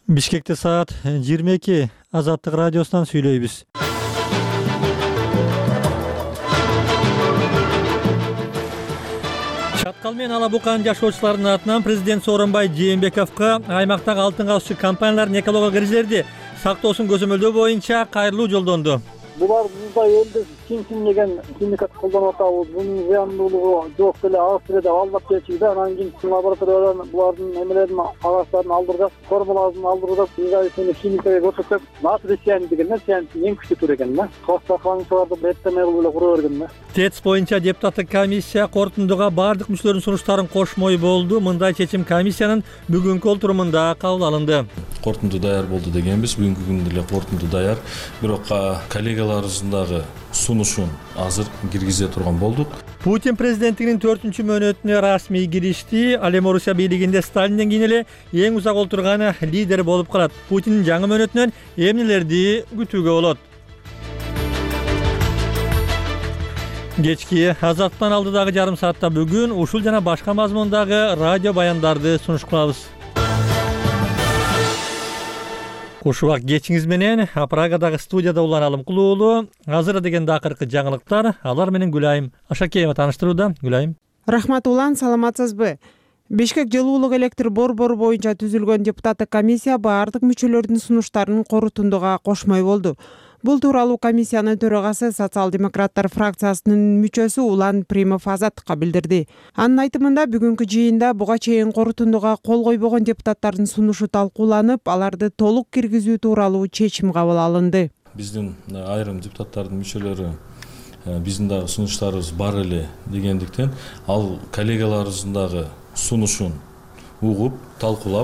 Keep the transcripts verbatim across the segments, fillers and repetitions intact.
Бишкекте саат жыйырма эки. Азаттык радиосунан сүйлөйбүз. Чаткал менен Ала Буканын жашоочуларынын атынан президент Сооронбай Жээнбековго аймактагы алтын казчы компаниялардын экология критерийлерди сактоосун көзөмөлдөө боюнча кайрылуу жолдонду. Булар мындай элди ким деген химикат колдонуп атабыз. Бунун зыяндуулугу жок деле Австрияда алып келчү да, анан кийин лабораториядан булардын эмелерин кагаздарын алдырдык, формуласын алдырдык, израильдин химикага көрсөтүп, натрий цианид деген нерсе эң күчтүү тур экен да. Хастаханчыларды беттеме кылып эле кура берген да. ТЭЦ боюнча депутаттык комиссия корутундуга бардык мүчөлөрүнүн сунуштарын кошмой болду. Мындай чечим комиссиянын бүгүнкү отурумунда кабыл алынды. Корутунду даяр болду дегенбиз. Бүгүнкү күндө эле корутунду даяр. Бирок коллегаларыбыздагы сунушун азыр киргизе турган болдук. Путин президенттигинин төртүнчү мөөнөтүнө расмий киришти. Ал эми Орусия бийлигинде Сталинден кийин эле эң узак олтурган лидер болуп калат. Путиндин жаңы мөөнөтүнөн эмнелерди күтүүгө болот? Кечки Азаттан алдыдагы жарым саатта бүгүн ушул жана башка мазмундагы радио баяндарды сунуш кылабыз. Кушубак кечиңиз менен Прагадагы студияда уланалым кулуулуу. Азыр дегенде акыркы жаңылыктар, алар менен Гүлайым Ашакеева тааныштырууда. Гүлайым. Рахмат улан, саламатсызбы? Бишкек жылуулук электр борбору боюнча түзүлгөн депутаттык комиссия баардык мүчөлөрдүн сунуштарын корутундуга кошмой болду. Бул тууралуу комиссиянын төрагасы социал-демократтар фракциясынын мүчөсү Улан Примов Азаттыкка билдирди. Анын айтымында бүгүнкү жыйында буга чейин корутундуга кол койбогон депутаттардын сунушу талкууланып, аларды толук киргизүү тууралуу чечим кабыл алынды. Биздин айрым депутаттардын мүчөлөрү биздин дагы сунуштарыбыз бар эле дегендиктен, ал коллегаларыбыздын дагы сунушун угуп, талкуулап,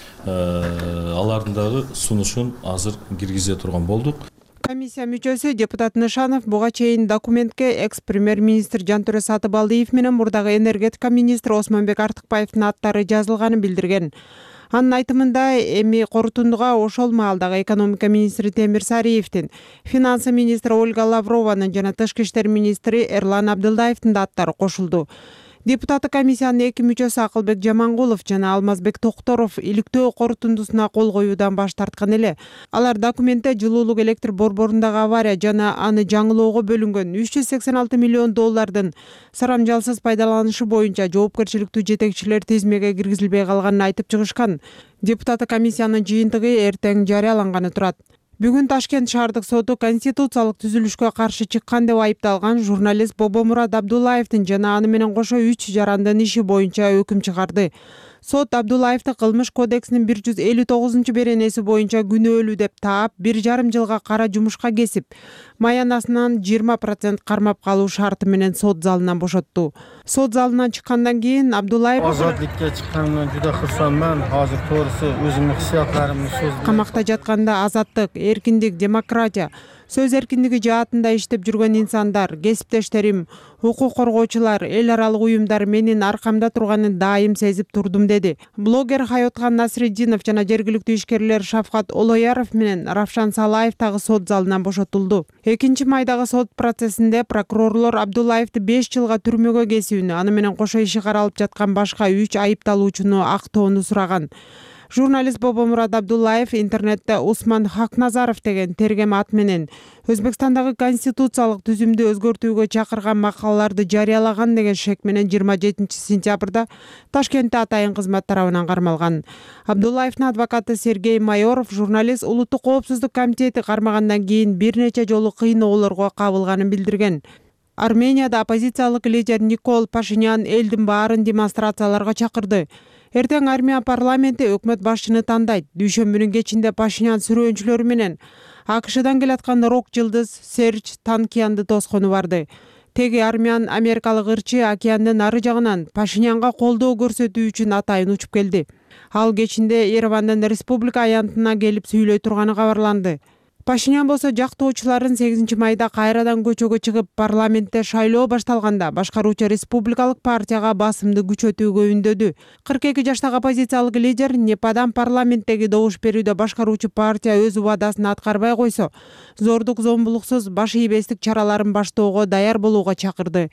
алардын дагы сунушун азыр киргизе турган болдук. Комиссия мүчөсү депутат Нышанов буга чейин документке экс-премьер-министр Жантөрө Сатыбалдиев менен мурдагы энергетика министри Осмонбек Артыкбаевдин аттары жазылганын билдирген. Анын айтымында эми корутундуга ошол маалдагы экономика министри Темир Сариевдин, финансы министри Ольга Лаврованын жана тышкы иштер министри Эрлан Абдылдаевдин да аттары кошулду. Депутаттык комиссиянын эки мүчөсү Акылбек Жамангулов жана Алмазбек Токторов иликтөө корутундусуна кол коюудан баш тарткан эле. Алар документте жылуулук электр борборундагы авария жана аны жаңылоого бөлүнгөн үч жүз сексен алты миллион доллардын сарамжалсыз пайдаланышы боюнча жоопкерчиликтүү жетекчилер тизмеге киргизилбей калганын айтып чыгышкан. Депутаттык комиссиянын жыйынтыгы эртең жарыяланганы турат. Бүгүн Ташкент шаардык соту конституциялык түзүлүшкө каршы чыккан деп айыпталган журналист Бобомурат Абдуллаевдин жана аны менен кошо үч жарандын иши боюнча өкүм чыгарды. Сот Абдуллаевди кылмыш кодексинин бир жүз элүү тогузунчу беренеси боюнча күнөөлүү деп таап, бир жарым жылга кара жумушка кесип, маянасынан жыйырма процент кармап калуу шарты менен сот залынан бошотту. Сот залынан чыккандан кийин Абдуллаев азатлыкка чыкканымдан жуда курсанман. Азыр тоорусу өзүмдүн хиссиятларымды сөз. Камакта жатканда азаттык, эркиндик, демократия, сөз эркиндиги жаатында иштеп жүргөн инсандар, кесиптештерим, укук коргоочулар, эл аралык уюмдар менин аркамда турганын дайым сезип турдум деди. Блогер Хайотхан Насреддинов жана жергиликтүү ишкерлер Шафкат Олояров менен Равшан Салаев дагы сот залынан бошотулду. экинчи майдагы сот процессинде прокурорлор Абдуллаевди беш жылга түрмөгө кесүүнү, аны менен кошо иши каралып жаткан башка үч айыпталуучуну актоону сураган. Журналист Бобомурат Абдуллаев интернетте Усман Хакназаров деген тергем ат менен Өзбекстандагы конституциялык түзүмдү өзгөртүүгө чакырган макалаларды жарыялаган деген шек менен жыйырма жетинчи сентябрда Ташкентте атайын кызмат тарабынан кармалган. Абдуллаевдин адвокаты Сергей Майоров журналист Улуттук коопсуздук комитети кармагандан кийин бир нече жолу кыйноолорго кабылганын билдирген. Арменияда оппозициялык лидер Никол Пашинян элдин баарын демонстрацияларга чакырды. Эртең Армения парламенти өкмөт башчыны тандайт. Дүйшөмбүнүн кечинде Пашинян сүрөөнчүлөрү менен АКШдан келаткан рок жылдыз Серж Танкиянды тоскону барды. Теги армян америкалык ырчы океандын ары жагынан Пашинянга колдоо көрсөтүү үчүн атайын учуп келди. Ал кечинде Еревандын республика аянтына келип сүйлөй турганы кабарланды. Пашинян болсо жактоочуларын сегизинчи майда кайрадан көчөгө чыгып, парламентте шайлоо башталганда башкаруучу республикалык партияга басымды күчөтүүгө үндөдү. кырк эки жаштагы оппозициялык лидер Непадан парламенттеги добуш берүүдө башкаруучу партия өз убадасын аткарбай койсо, зордук зомбулуксуз баш ийбестик чараларын баштоого даяр болууга чакырды.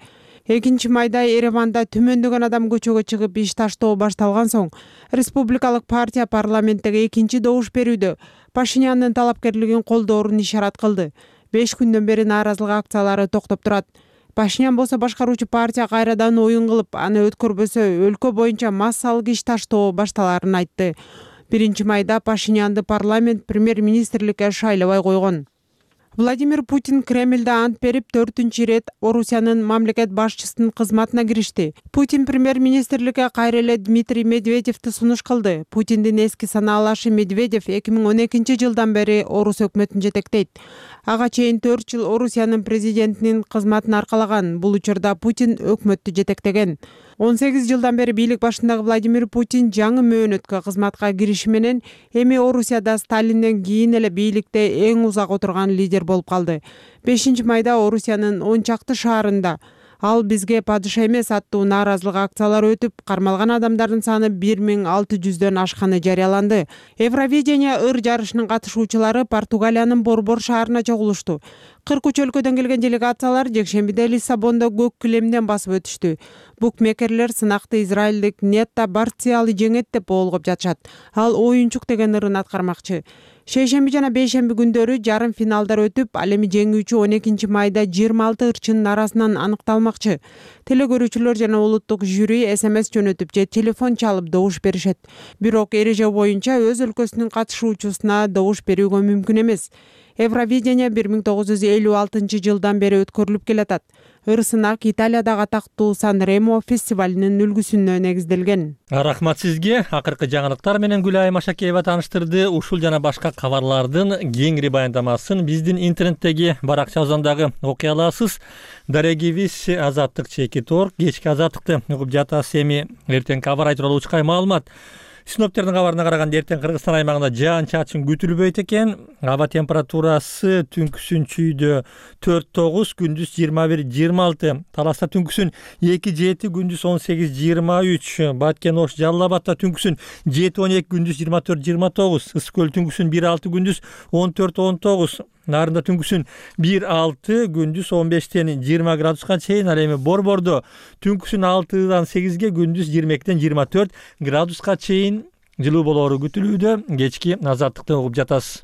экинчи майда Ереванда түмөндөгөн адам көчөгө чыгып иш таштоо башталган соң республикалык партия парламенттеги экинчи добуш берүүдө Пашиняндын талапкерлигин колдоорун ишарат кылды. беш күндөн бери нааразылык акциялары токтоп турат. Пашинян болсо башкаруучу партия кайрадан оюн кылып, аны өткөрбөсө өлкө боюнча массалык иш таштоо башталарын айтты. биринчи майда Пашинянды парламент премьер-министрликке шайлабай койгон. Владимир Путин Кремльде ант берип төртүнчү ирет Орусиянын мамлекет башчысынын кызматына киришти. Путин премьер-министрликке кайра эле Дмитрий Медведевди сунуш кылды. Путиндин эски санаалашы Медведев эки миң он экинчи жылдан бери Орус өкмөтүн жетектейт. Ага чейин төрт жыл Орусиянын президентинин кызматын аркалаган. Бул учурда Путин өкмөттү жетектеген. он сегиз жылдан бери бийлик башындагы Владимир Путин жаңы мөөнөткө кызматка кириши менен эми Орусияда Сталинден кийин эле бийликте эң узак отурган лидер болуп калды. бешинчи майда Орусиянын он чакты шаарында "Ал бизге падыша эмес" аттуу нааразылык акциялары өтүп, кармалган адамдардын саны бир миң алты жүздөн ашканы жарыяланды. Евровидение ыр жарышынын катышуучулары Португалиянын Борбор шаарына чогулушту. кырк үч өлкөдөн келген делегациялар жекшембиде Лиссабондо көк килемден басып өтүштү. Букмекерлер сынакты израилдик Нетта Барциалы жеңет деп болгоп жатышат. Ал оюнчук деген ырын аткармакчы. Шейшемби жана бейшемби күндөрү жарым финалдар өтүп, ал эми жеңүүчү он экинчи майда жыйырма алты ырчынын арасынан аныкталмакчы. Телекөрүүчүлөр жана улуттук жюри эс эм эс жөнөтүп же телефон чалып добуш беришет. Бирок эреже боюнча өз өлкөсүнүн катышуучусуна добуш берүүгө мүмкүн эмес. Евровидение бир миң тогуз жүз элүү алтынчы жылдан бери өткөрүлүп келатат. Ыр сынак Италиядагы атактуу Сан-Ремо фестивалинин үлгүсүнө негизделген. Рахмат сизге. Акыркы жаңылыктар менен Гүлай Машакеева тааныштырды. Ушул жана башка кабарлардын кеңири баяндамасын биздин интернеттеги баракчабыздагы окуй аласыз. Дарегибиз Азаттык чекит точка орг. Кечки Азаттыкты угуп жатасыз. Эми эртең кабар ай тууралуу учкай маалымат. Синоптиктердин кабарына караганда эртең Кыргызстан аймагында жаан-чачын күтүлбөйт экен. Аба температурасы түнкүсүнчүйдө төрт тогуз, күндүз жыйырма бир жыйырма алты, Таласта түнкүсүн эки жети, күндүз он сегиз жыйырма үч, Баткен Ош Жалал Абадта түнкүсүн жети он эки, күндүз жыйырма төрт жыйырма тогуз, Ысык көл түнкүсүн бир алты, күндүз он төрт он тогуз, Нарында түнкүсүн бир алты, күндүз он бештен жыйырма градуска чейин, ал эми Борбордо түнкүсүн алтыдан сегизге, күндүз жыйырма экиден жыйырма төрт градуска чейин жылуу болоору күтүлүүдө. Кечки Азаттыкты угуп жатасыз.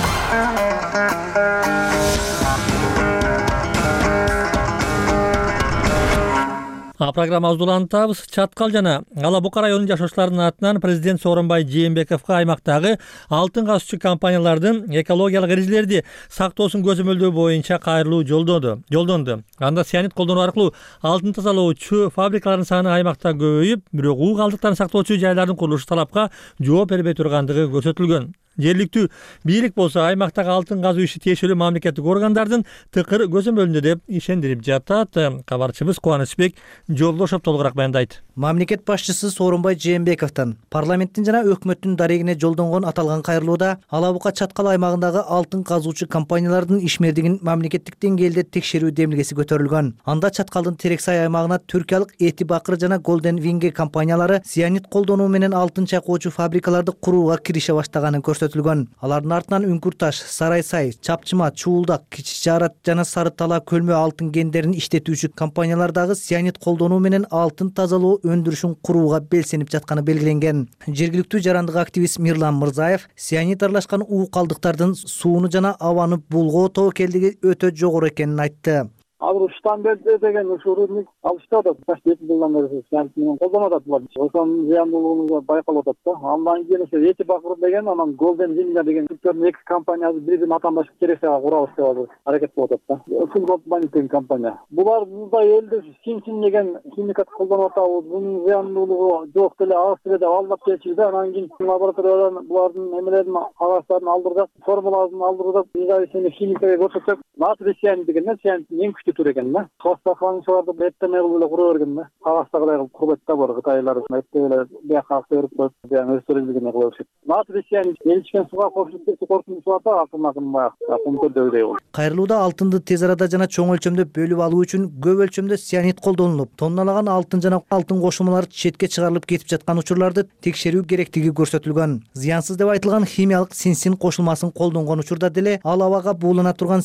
А программабызды улантабыз. Чаткал жана Ала Бука районунун жашоочуларынын атынан президент Сооронбай Жээнбековго аймактагы алтын казуучу компаниялардын экологиялык эрежелерди сактоосун көзөмөлдөө боюнча кайрылуу жолдоду. Жолдонду. Анда цианид колдонуу аркылуу алтын тазалоочу фабрикалардын саны аймакта көбөйүп, бирок уу калдыктарын сактоочу жайлардын курулушу талапка жооп бербей тургандыгы көрсөтүлгөн. Жергиликтүү бийлик болсо аймактагы алтын казуу иши тиешелүү мамлекеттик органдардын тыкыр көзөмөлүндө деп ишендирип жатат. Кабарчыбыз Кубанычбек Жолдошов толугураак баяндайт. Мамлекет башчысы Сооронбай Жээнбековдон парламенттин жана өкмөттүн дарегине жолдонгон аталган кайрылууда Ала Бука Чаткал аймагындагы алтын казуучу компаниялардын ишмердигин мамлекеттик деңгээлде текшерүү демилгеси көтөрүлгөн. Анда Чаткалдын Терексай аймагына түркиялык Эти Бакыр жана Голден Винге компаниялары цианид колдонуу менен алтын чайкоочу фабрикаларды курууга кирише баштаганын көрсөтүлгөн. Алардын артынан Үңкүрташ, Сарайсай, Чапчыма, Чуулдак, Кичи Жарат жана Сары Тала көлмө алтын кендерин иштетүүчү компаниялардагы цианид колдонуу менен алтын тазалоо өндүрүшүн курууга белсенип жатканы белгиленген. Жергиликтүү жарандык активист Мирлан Мырзаев цианид аралашкан уу калдыктардын сууну жана абаны булгоо тобокелдиги өтө жогору экенин айтты. Азыр Штамберде деген ушул рудник алыштырат. Баш эки жылдан бери цианид менен колдонуп булар. Ошонун зыяндуулугу байкалып атат да. Андан кийин ошо Эти Бакыр деген, анан Голден Винга деген түрктөрдүн эки компаниясы бири-бирин атаандаштык Терексайга курабыз деп азыр аракет кылып атат да. Ушул мониторинг компания. Булар мында элде Синсин деген химикат колдонуп атабыз. Бунун зыяндуулугу жок деле Австрияда алдап келчү да. Анан кийин лабораториядан булардын эмелерин агачларын алдырдык, формуласын алдырдык, независимый химиктерге көрсөтсөк, натрий цианид деген цианидтин эң тур экен да. Хостаханчыларды беттемей кылып эле кура берген да. Кагастагыдай кылып курбайт да бар Кытайлар. Беттеп эле бияка берип коюп, баягы өстөрүлгөнү кыла беришет. Натрий цианид элчкен суга кошулуп кетти, коркунуч сууга акырын-акырын баягы кумтөрдөйдей болду. Кайрылууда алтынды тез арада жана чоң өлчөмдө бөлүп алуу үчүн көп өлчөмдө цианид колдонулуп, тонналаган алтын жана алтын кошулмалары четке чыгарылып кетип жаткан учурларды текшерүү керектиги көрсөтүлгөн. Зыянсыз деп айтылган химиялык синсин кошулмасын колдонгон учурда деле ал абага буулана турган синил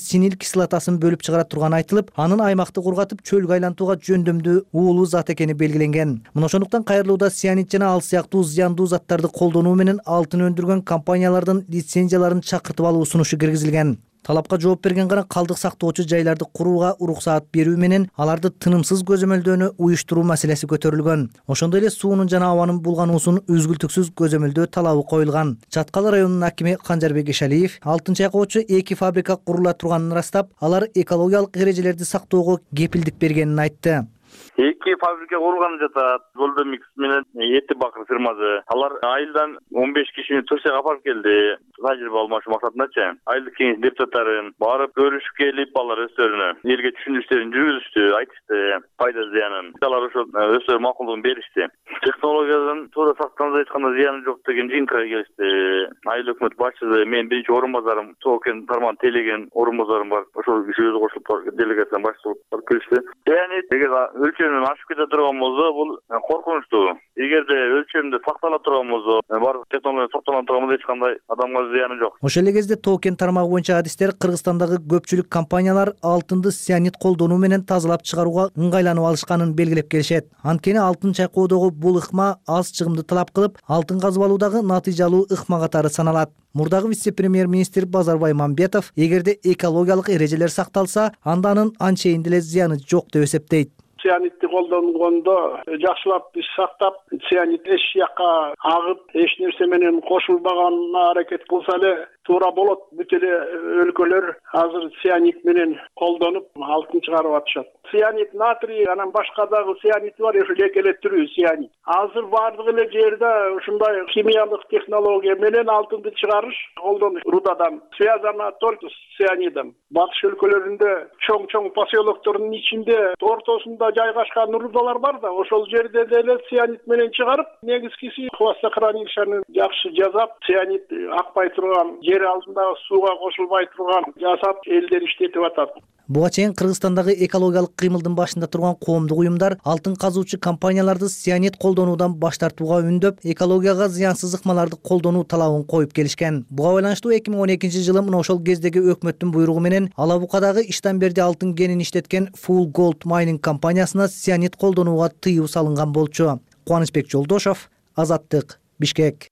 кислотасын бөлүп чыгара турганы айтылып, анын аймакты кургатып чөлгө айлантууга жөндөмдүү уулуу зат экени белгиленген. Мына ошондуктан кайрылууда цианид жана ал сыяктуу зыяндуу заттарды колдонуу менен алтын өндүргөн компаниялардын лицензияларын чакыртып алуу сунушу киргизилген. Талапка жооп берген гана калдык сактоочу жайларды курууга уруксаат берүү менен аларды тынымсыз көзөмөлдөөнү уюштуруу маселеси көтөрүлгөн. Ошондой эле суунун жана абанын булгануусун үзгүлтүксүз көзөмөлдөө талабы коюлган. Чаткал районунун акими Канжарбек Ишалиев алтын чайкоочу эки фабрика курула турганын ырастап, алар экологиялык эрежелерди сактоого кепилдик бергенин айтты. Эки фабрика курулганы жатат. Голдомикс менен эти бакыр фирмасы. Алар айылдан он беш кишини Турцияга алып келди. Тажрыйба алмашуу максатындачы. Айылдык кеңеш депутаттарын барып көрүшүп келип, алар өздөрүнө элге түшүндүрүштөрүн жүргүздү, айтышты, пайда зыянын. Алар ошо өздөрү макулдугун беришти. Технологиядан туура сактанып айтканда зыяны жок деген жыйынтыкка келишти. Айыл өкмөт башчысы, мен биринчи орун базарым, Токен Тарман Телеген орун базарым бар. Ошол киши өзү кошулуп делегациянын башчысы болуп келишти. Яны эгер өлчөмүн ашып кете турган болсо, бул коркунучтуу. Эгерде өлчөмдө сактала турган болсо, баардык технология сактала турган болсо, эч кандай адамга зыяны жок. Ошол эле кезде Токен тармагы боюнча адистер Кыргызстандагы көпчүлүк компаниялар алтынды цианид колдонуу менен тазалап чыгарууга ыңгайланып алышканын белгилеп келишет. Анткени алтын чайкоодогу бул ыкма аз чыгымды талап кылып, алтын казып алуудагы натыйжалуу ыкма катары саналат. Мурдагы вице-премьер-министр Базарбай Мамбетов эгерде экологиялык эрежелер сакталса, анда анын анчейин деле зыяны жок деп эсептейт. Цианидти колдонгондо жакшылап биз сактап, цианид эч жакка агып, эч нерсе менен кошулбаганына аракет кылса эле туура болот. Бүт эле өлкөлөр азыр цианид менен колдонуп алтын чыгарып атышат. Цианид натрий, анан башка дагы цианид бар, ошо эки эле түрү цианид. Азыр бардык эле жерде ушундай химиялык технология менен алтынды чыгарыш колдонуш. Рудадан связано только с цианидом. Батыш өлкөлөрүндө чоң-чоң поселоктордун ичинде ортосунда жайгашкан рудалар бар да, ошол жерде деле цианид менен чыгарып, негизгиси хвостохранилищаны жакшы жасап, цианид акпай турган, жер алдындагы сууга кошулбай турган жасап, элдер иштетип атат. Буга чейин Кыргызстандагы экологиялык кыймылдын башында турган коомдук уюмдар алтын казуучу компанияларды цианид колдонуудан баш тартууга үндөп, экологияга зыянсыз ыкмаларды колдонуу талабын коюп келишкен. Буга байланыштуу эки миң он экинчи жылы мына ошол кездеги өкмөттүн буйругу менен Алабукадагы Иштанберди алтын кенин иштеткен Full Gold Mining компаниясына цианид колдонууга тыюу салынган болчу. Кубанычбек Жолдошов, Азаттык, Бишкек.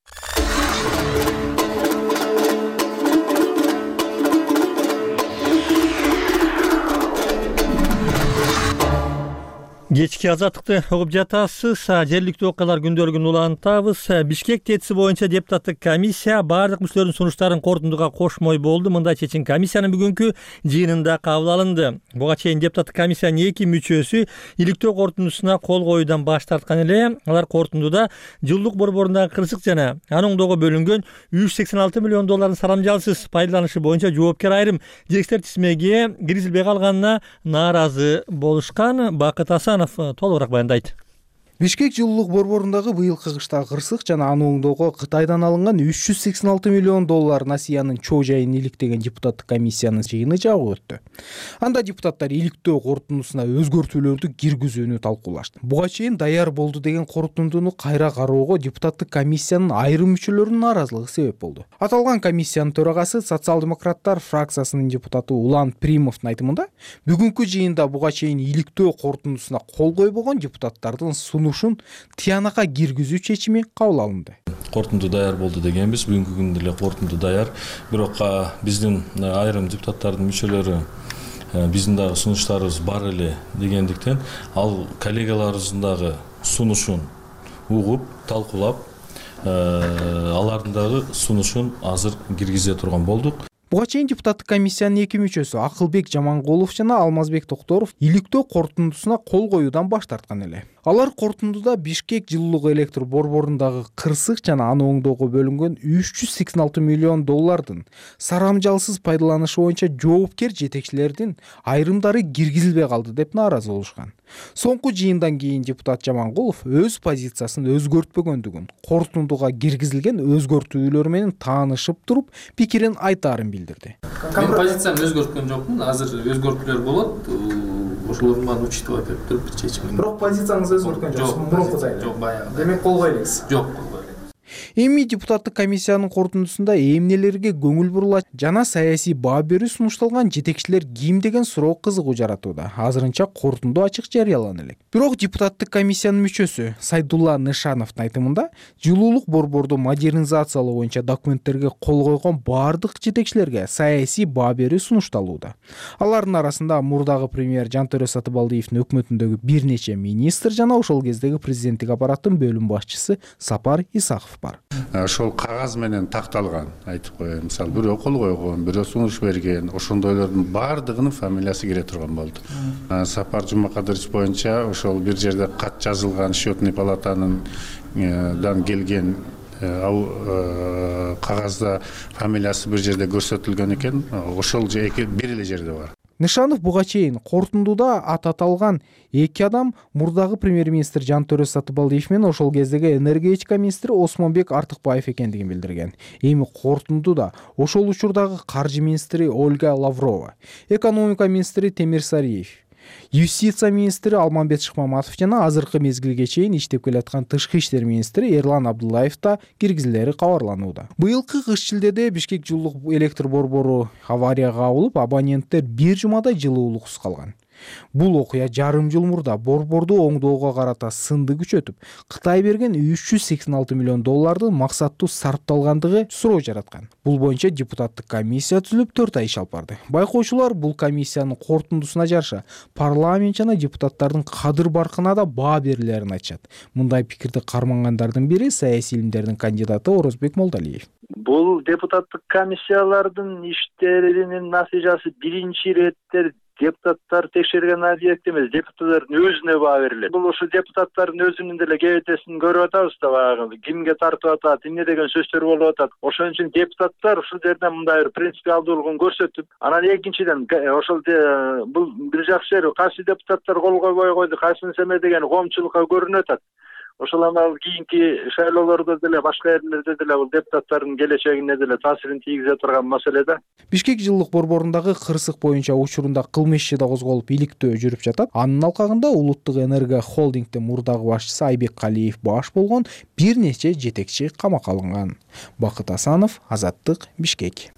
Кечки азаттыкты угуп жатасыз. Жергиликтүү окуялар күндөлүгүн улантабыз. Бишкек тетиси боюнча депутаттык комиссия бардык мүчөлөрдүн сунуштарын корутундуга кошмой болду. Мындай чечим комиссиянын бүгүнкү жыйынында кабыл алынды. Буга чейин депутаттык комиссиянын эки мүчөсү иликтөө корутундусуна кол коюудан баш тарткан эле. Алар корутундуда жылдык борборундагы кырсык жана анын оңдоого бөлүнгөн үч жүз сексен алты миллион доллардын саламжалсыз пайдаланышы боюнча жоопкер айрым жекстер тизмеге киргизилбей калганына нааразы болушкан. Бакыт Асанов толугураак баяндайт. Бишкек жылуулук борборундагы быйылкы кыштагы кырсык жана аны оңдоого Кытайдан алынган үч жүз сексен алты миллион доллар насыянын чоо жайын иликтеген депутаттык комиссиянын жыйыны жабык өттү. Анда депутаттар иликтөө корутундусуна өзгөртүүлөрдү киргизүүнү талкуулашты. Буга чейин даяр болду деген корутундуну кайра кароого депутаттык комиссиянын айрым мүчөлөрүнүн нааразылыгы себеп болду. Аталган комиссиянын төрагасы социал-демократтар фракциясынын депутаты Улан Примовдун айтымында, бүгүнкү жыйында буга чейин иликтөө корутундусуна кол койбогон депутаттардын суну ушун тиянака киргизүү чечими кабыл алынды. Корутунду даяр болду дегенбиз, бүгүнкү күндө эле корутунду даяр. Бирок биздин айрым депутаттардын мүчөлөрү биздин дагы сунуштарыбыз бар эле дегендиктен, ал коллегаларыбыздын дагы сунушун угуп, талкуулап, алардын дагы сунушун азыр киргизе турган болдук. Буга чейин депутаттык комиссиянын эки мүчөсү Акылбек Жамангулов жана Алмазбек Токторов иликтөө корутундусуна кол коюудан баш тарткан эле. Алар корутундуда Бишкек жылуулук электр борборундагы кырсык жана аны оңдоого бөлүнгөн үч жүз сексен алты миллион доллардын сарамжалсыз пайдаланышы боюнча жоопкер жетекчилердин айрымдары киргизилбей калды деп нааразы болушкан. Соңку жыйындан кийин депутат Жамангулов өз позициясын өзгөртпөгөндүгүн, корутундуга киргизилген өзгөртүүлөр менен таанышып туруп, пикирин айтаарын билдирди. Мен позициямды өзгөрткөн жокмун. Азыр өзгөртүүлөр болот. Ошолорду мага учитывать этип туруп чечим. Бирок позицияңызды өзгөрткөн жоксуз. Мурункудай. Жок, баягы. Демек кол койбойсуз. Жок. Эми депутаттык комиссиянын корутундусунда эмнелерге көңүл бурулат жана саясий баа берүү сунушталган жетекчилер ким деген суроо кызыгуу жаратууда. Азырынча корутунду ачык жарыялана элек. Бирок депутаттык комиссиянын мүчөсү Сайдулла Нышановдун айтымында жылуулук борборду модернизациялоо боюнча документтерге кол койгон баардык жетекчилерге саясий баа берүү сунушталууда. Алардын арасында мурдагы премьер Жантөрө Сатыбалдиевдин өкмөтүндөгү бир нече министр жана ошол кездеги президенттик аппараттын бөлүм башчысы Сапар Исаков бар. Ошол кагаз менен такталган, айтып коеюн, мисалы бирөө кол койгон, бирөө сунуш берген, ошондойлордун баардыгынын фамилиясы кире турган болду. Сапар Жумакадырович боюнча ошол бир жерде кат жазылган счетный палатанын дан келген кагазда фамилиясы бир жерде көрсөтүлгөн экен, ошол эки бир эле жерде бар. Нышанов буга чейин корутундуда ат аталган эки адам мурдагы премьер-министр Жантөрө Сатыбалдиев менен ошол кездеги энергетика министри Осмонбек Артыкбаев экендигин билдирген. Эми корутундуда ошол учурдагы каржы министри Ольга Лаврова, экономика министри Темир Сариев, юстиция министри Алмамбет Шыкмаматов жана азыркы мезгилге чейин иштеп келаткан тышкы иштер министри Эрлан Абдуллаев да киргизилери кабарланууда. Быйылкы кыш шилдеде Бишкек жылуулук электр борбору аварияга кабылып, абоненттер бир жумадай жылуулуксуз калган. Бул окуя жарым жыл мурда борборду оңдоого карата сынды күчөтүп, Кытай берген үч жүз сексен алты миллион долларды максаттуу сарпталгандыгы суроо жараткан. Бул боюнча депутаттык комиссия түзүлүп төрт ай иш алып барды. Байкоочулар бул комиссиянын корутундусуна жараша парламент жана депутаттардын кадыр баркына да баа берилерин айтышат. Мындай пикирди кармангандардын бири саясий илимдердин кандидаты Орозбек Молдалиев. Бул депутаттык комиссиялардын иштеринин натыйжасы биринчи иреттер депутаттар текшерген объект эмес, депутаттардын өзүнө баа берилет. Бул ушу депутаттардын өзүнүн деле кебетесин көрүп атабыз да, баягы кимге тартып атат, эмне деген сөздөр болуп атат. Ошон үчүн депутаттар ушул жерден мындай бир принципиалдуулугун көрсөтүп, анан экинчиден ошол бул бир жакшы жери кайсы депутаттар кол койбой койду, кайсынысы эме деген коомчулукка көрүнүп атат. Ошол анан кийинки шайлоолордо деле башка жерлерде деле бул депутаттардын келечегине деле таасирин тийгизе турган маселе да. Бишкек жылуулук борборундагы кырсык боюнча учурунда кылмыш иши да козголуп иликтөө жүрүп жатат. Анын алкагында Улуттук энергия холдингдин мурдагы башчысы Айбек Калиев баш болгон бир нече жетекчи камакка алынган. Бакыт Асанов, Азаттык, Бишкек.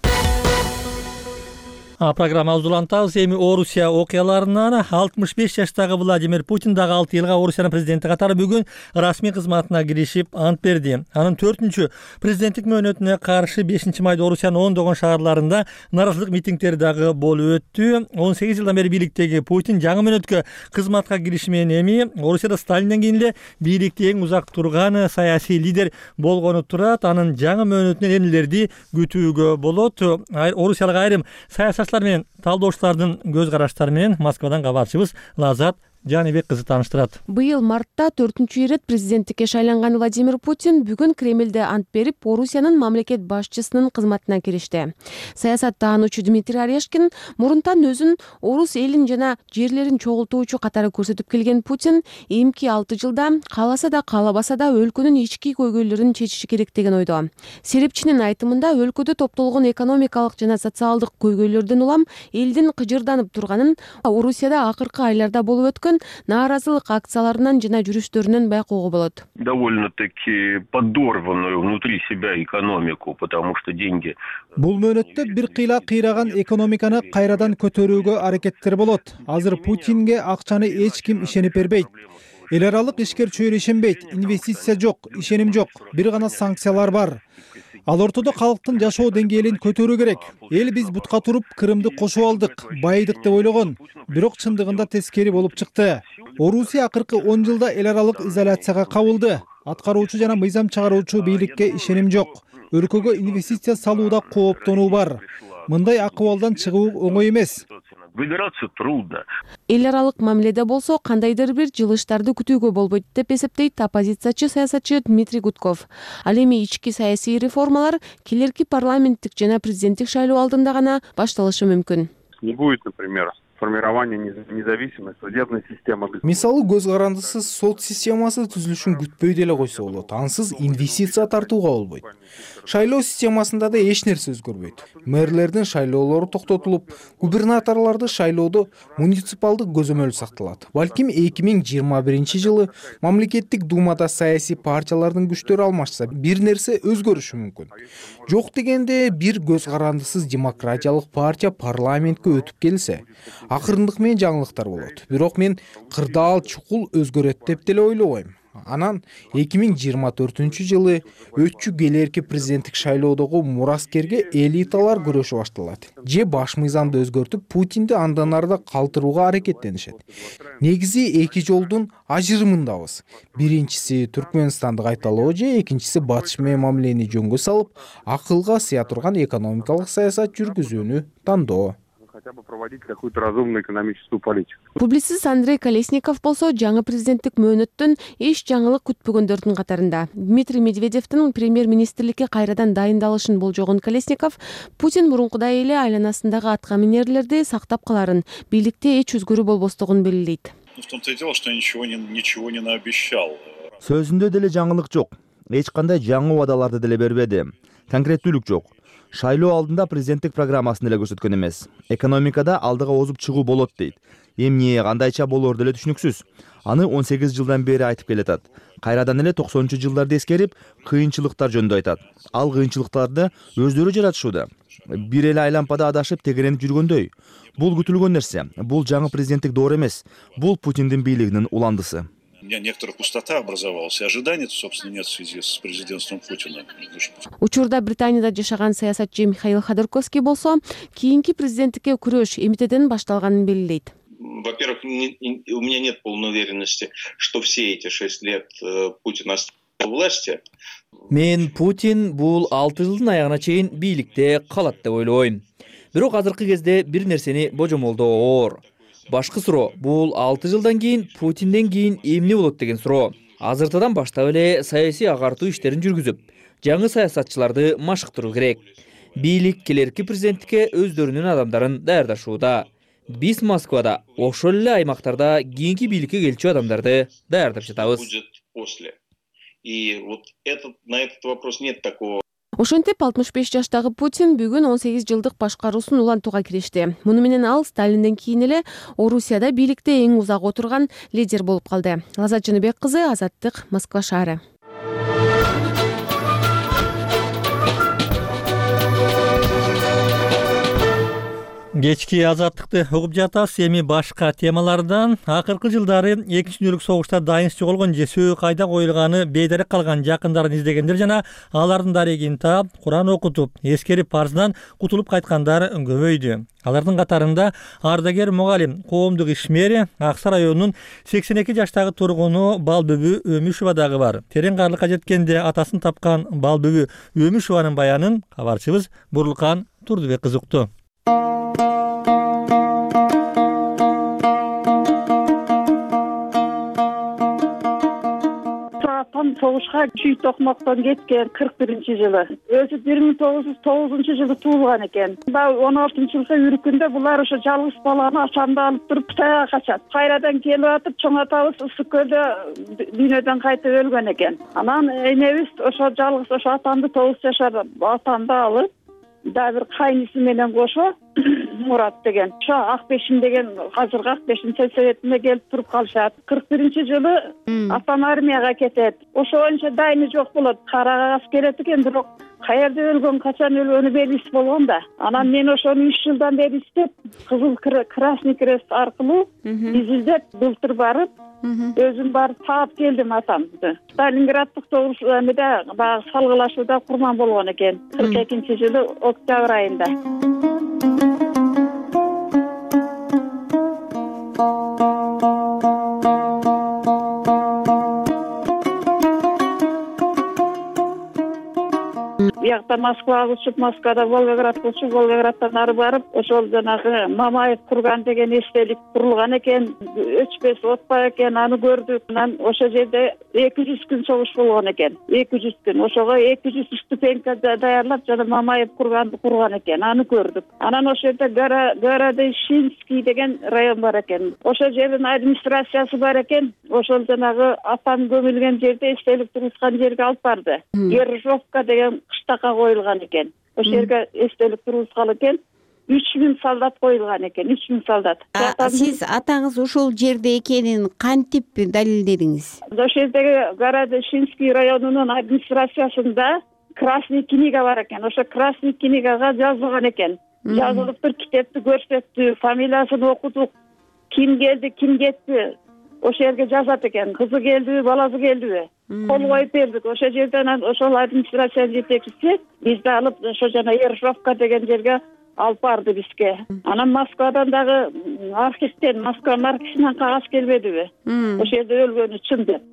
Программабызды улантабыз. Эми Орусия окуяларынан алтымыш беш жаштагы Владимир Путин дагы алты жылга Орусиянын президенти катары бүгүн расмий кызматына киришип ант берди. Анын төртүнчү президенттик мөөнөтүнө каршы бешинчи майда Орусиянын ондогон шаарларында нааразычылык митингдери дагы болуп өттү. он сегиз жылдан бери бийликтеги Путин жаңы мөөнөткө кызматка кириши менен эми Орусияда Сталинден кийин эле бийликте эң узак турган саясий лидер болгону турат. Анын жаңы мөөнөтүнөн эмнелерди күтүүгө болот? Орусиялык айрым саясатчылар менен талдоочулардын көз караштары менен Москвадан кабарчыбыз Лазат Жанибек кызы тааныштырат. Быйыл мартта төртүнчү ирет президенттикке шайланган Владимир Путин бүгүн Кремлде ант берип, Орусиянын мамлекет башчысынын кызматына киришти. Саясаттаануучу Дмитрий Орешкин мурунтан өзүн орус элин жана жерлерин чогултуучу катары көрсөтүп келген Путин эмки алты жылда кааласа да каалабаса да өлкөнүн ички көйгөйлөрүн чечиши керек деген ойдо. Серепчинин айтымында өлкөдө топтолгон экономикалык жана социалдык көйгөйлөрдөн улам элдин кыжырданып турганын Орусияда акыркы айларда болуп өткөн нааразылык акцияларынан жана жүрүштөрүнөн байкоого болот. Довольно-таки подорванную внутри себя экономику, потому что деньги. Бул мөөнөттө бир кыйла кыйраган экономиканы кайрадан көтөрүүгө аракеттер болот. Азыр Путинге акчаны эч ким ишенип бербейт. Эл аралык ишкер-чөйрө ишенбейт, инвестиция жок, ишеним жок, бир гана санкциялар бар. Ал ортодо калктын жашоо деңгээлин көтөрүү керек. Эл биз бутка туруп Крымды кошуп алдык, байыдык деп ойлогон, бирок чындыгында тескери болуп чыкты. Орусия акыркы он жылда эл аралык изоляцияга кабылды. Аткаруучу жана мыйзам чыгаруучу бийликке ишеним жок. Өлкөгө инвестиция салууда кооптонуу бар. Мындай акыбалдан чыгуу оңой эмес. Выбираться трудно. Эл аралык мамиледе болсо кандайдыр бир жылыштарды күтүүгө болбойт деп эсептейт оппозициячы саясатчы Дмитрий Гудков. Ал эми ички саясий реформалар келерки парламенттик жана президенттик шайлоо алдында гана башталышы мүмкүн. Не будет, например, формирование независимой судебной системы. Мисалы көз карандысыз сот системасы түзүлүшүн күтпөй деле койсо болот. Ансыз инвестиция тартууга болбойт. Шайлоо системасында да эч нерсе өзгөрбөйт. Мэрлердин шайлоолору токтотулуп, губернаторлорду шайлоодо муниципалдык көзөмөл сакталат. Балким эки миң жыйырма биринчи жылы мамлекеттик думада саясий партиялардын күчтөрү алмашса, бир нерсе өзгөрүшү мүмкүн. Жок дегенде бир көз карандысыз демократиялык партия парламентке өтүп келсе, акырындык менен жаңылыктар болот. Бирок мен кырдаал чукул өзгөрөт деп деле ойлобойм. Анан эки миң жыйырма төртүнчү жылы өтчү келерки президенттик шайлоодогу мураскерге элиталар күрөшү башталат. Же баш мыйзамды өзгөртүп, Путинди андан арда калтырууга аракеттенишет. Негизи эки жолдун ажырымындабыз. Биринчиси Түркмөнстанды кайталоо же экинчиси батыш менен мамилени жөнгө салып, акылга сыя турган экономикалык саясат жүргүзүүнү тандоо. Хотя бы проводить какую-то разумную экономическую политику. Публицист Андрей Колесников болсо жаңы президенттик мөөнөттөн эч жаңылык күтпөгөндөрдүн катарында. Дмитрий Медведевдин премьер-министрликке кайрадан дайындалышын болжогон Колесников Путин мурункудай эле айланасындагы атка минерлерди сактап каларын, бийликте эч өзгөрүү болбостугун белгилейт. В том-то и дело, что ничего не ничего не наобещал. Сөзүндө деле жаңылык жок. Эч кандай жаңы убадаларды деле бербеди. Конкреттүүлүк жок. Шайлоо алдында президенттик программасын эле көрсөткөн эмес. Экономикада алдыга озуп чыгуу болот дейт. Эмне, кандайча болор деле түшүнүксүз. Аны он сегиз жылдан бери айтып келатат. Кайрадан эле токсонунчу жылдарды эскерип, кыйынчылыктар жөнүндө айтат. Ал кыйынчылыктарды өздөрү жаратышууда. Бир эле айлампада адашып тегеренип жүргөндөй. Бул күтүлгөн нерсе. Бул жаңы президенттик доор эмес. Бул Путиндин бийлигинин уландысы. У меня некоторая пустота образовалась, и ожиданий, собственно, нет в связи с президентством Путина. Учурда Британияда жашаган саясатчы Михаил Ходорковский болсо, кийинки президенттикке күрөш эмитеден башталганын белгилейт. Во-первых, не, у меня нет полной уверенности, что все эти шесть лет Путин оставил власти. Мен Путин бул алты жылдын аягына чейин бийликте калат деп ойлойм. Бирок азыркы кезде бир нерсени божомолдоо оор. Башкы суроо, бул алты жылдан кийин Путинден кийин эмне болот деген суроо. Азыртадан баштап эле саясий агартуу иштерин жүргүзүп, жаңы саясатчыларды машыктыруу керек. Бийлик келерки президенттикке өздөрүнүн адамдарын даярдашууда. Биз Москвада ошол эле аймактарда кийинки бийликке келчү адамдарды даярдап жатабыз. И вот этот на этот вопрос нет такого. Ошентип алтымыш беш жаштагы Путин бүгүн он сегиз жылдык башкаруусун улантууга киришти. Муну менен ал Сталинден кийин эле Орусияда бийликте эң узак отурган лидер болуп калды. Лазат Жаныбек кызы, Азаттык, Москва шаары. Кечки азаттыкты угуп жатасыз. Эми башка темалардан акыркы жылдары экинчи дүнөлүк согушта дайынсыз жоголгон же сөө кайда коюлганы бейдарек калган жакындарын издегендер жана алардын дарегин таап, Куран окутуп, эскерип парзынан кутулуп кайткандар көбөйдү. Алардын катарында ардагер мугалим, коомдук ишмери, Аксай районунун сексен эки жаштагы тургуну Балбүбү Өмүшова дагы бар. Терең карлыкка жеткенде атасын тапкан Балбүбү Өмүшованын баянын кабарчыбыз Бурлукан Турдубек кызы укту. Согушка чүй токмоктон кеткен кырк биринчи жылы. Өзү бир миң тогуз жүз тогузунчу жылы туулган экен. Баягы он алтынчы жылга үрүккөндө булар ошо жалгыз баланы ачамда алып туруп Кытайга качат. Кайрадан келип атып, чоң атабыз Ысык көлдө дүйнөдөн кайтып өлгөн экен. Анан энебиз ошо жалгыз ошо атамды тогуз жашар атамды алып, да бир кайниси менен кошо Мурат деген. Ошо Акбешин деген азыркы Акбешин сельсоветине келип туруп калышат. кырк биринчи жылы атам армияга кетет. Ошо боюнча дайыны жок болот. Карагагас келет экен, бирок каерде өлгөн, качан өлгөнү белгисиз болгон да. Анан мен ошону үч жылдан бери издеп, Кызыл Красный Крест аркылуу изилдеп, былтыр барып, өзүм барып таап келдим атамды. Сталинграддык согуш эмеде баягы салгылашууда курман болгон экен. кырк экинчи жылы октябрь айында. жакта Москвага учуп, Москвада Волгоградга учуп, Волгограддан ары барып, ошол жанагы Мамаев курган деген эстелик курулган экен. Өчпөс отпа экен, аны көрдүк. Анан ошол жерде эки жүз күн согуш болгон экен. эки жүз күн. Ошого эки жүз стипендия даярлап, жана Мамаев курганды курган экен. Аны көрдүк. Анан ошол жерде Городищинский деген район бар экен. Ошол жердин администрациясы бар экен. Ошол жанагы атам көмүлгөн жерде эстелик тургузган жерге алып барды. Гержовка деген кыштакка коюлган экен. Ошол жерге эстелик тургузган экен. үч миң солдат коюлган экен. үч миң солдат. Сиз атаңыз ошол жерде экенин кантип далилдедиңиз? Ошол жердеги Городищинский районунун администрациясында Красный книга бар экен. Ошо Красный книгага жазылган экен. Жазылыптыр, китепти көрсөттү, фамилиясын окудук. Ким келди, ким кетти. Ошол жерге жазат экен. Кызы келдиби, баласы келдиби? Кол коюп бердик. Ошол жерден ошол администрация жетекчиси бизди алып ошо жана Ершовка деген жерге алып барды бизге. Анан Москвадан дагы архивден, Москва архивинен кагаз келбедиби? Ошол жерде өлгөнү чын деп.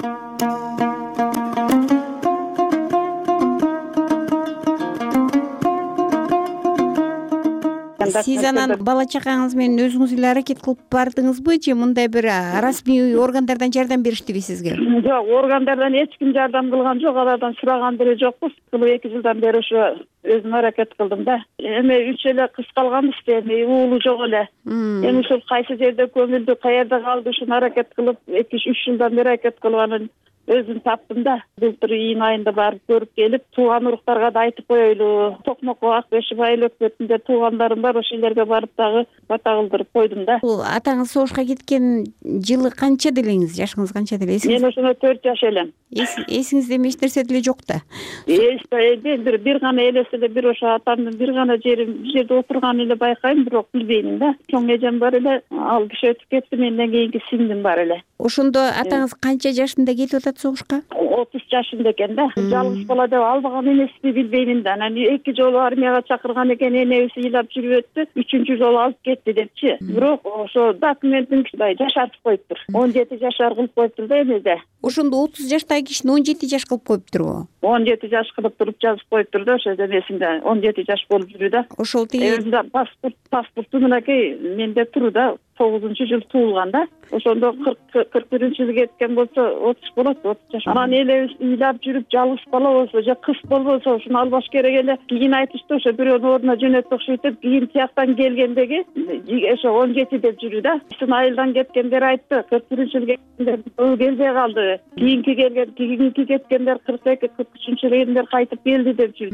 Сиз анан бала чакаңыз менен өзүңүз эле аракет кылып бардыңызбы же мындай бир расмий органдардан жардам бериштиби сизге? Жок, органдардан эч ким жардам кылган жок, алардан сураган деле жокпуз. эки жылдан бери ошо өзүм аракет кылдым да. Эми үч эле кыз калганбыз да, эми уулу жок эле. Эми ушул кайсы жерде көмүлдү, каерде калды, ушуну аракет кылып, эки үч жылдан бери аракет кылып анан өзүм таптым да. Былтыр июнь айында барып көрүп келип, тууган уруктарга да айтып коелу. Токмокко Акбешев айыл өкмөтүндө туугандарым бар, ошол элерге барып дагы бата кылдырып койдум да. Бул атаңыз согушка кеткен жылы канча делеңиз? Жашыңыз канча деле? Мен ошондо төрт жаш элем. Эсиңизде эч нерсе деле жок да. Эсте бир бир гана элесе эле бир ошо атамдын бир гана жери бир жерде отурганын эле байкайм, бирок билбеймин да. Чоң эжем бар эле, ал киши өтүп кетти, менден кийинки сиңдим бар эле. Ошондо атаңыз канча жашында кетип атат согушка? отуз жашында экен да. Жалгыз бала деп албаган эмести билбеймин да. Анан эки жолу армияга чакырган экен, энебиз ыйлап жүрүп өттү. Үчүнчү жолу алып кетти депчи. Бирок ошо документин жашартып коюптур. он жети жашар кылып коюптур да эмеде. Ошондо отуз жаштагы кишини он жети жаш кылып коюптурбу? он жети жаш кылып туруп жазып коюптур да, ошо эмесинде он жети жаш болуп жүрү да. Ошол тиги паспорт паспорту мынакей менде тур да. тогузунчу жыл туулган да. Ошондо кырк биринчи жылы кеткен болсо отуз болот, отуз жаш. Анан элебиз ыйлап жүрүп жалгыз бала болсо же кыз болбосо ушуну албаш керек эле. Кийин айтышты, ошо бирөөнүн ордуна жөнөттү окшойт деп, кийин тияктан келгендеги ошо он жети деп жүрү да. Биздин айылдан кеткендер айтты, кырк биринчи жылы кеткендер келбей калды. Кийинки келген, кийинки кеткендер кырк эки, кырк үчүнчү жылы келгендер кайтып келди деп жүрү.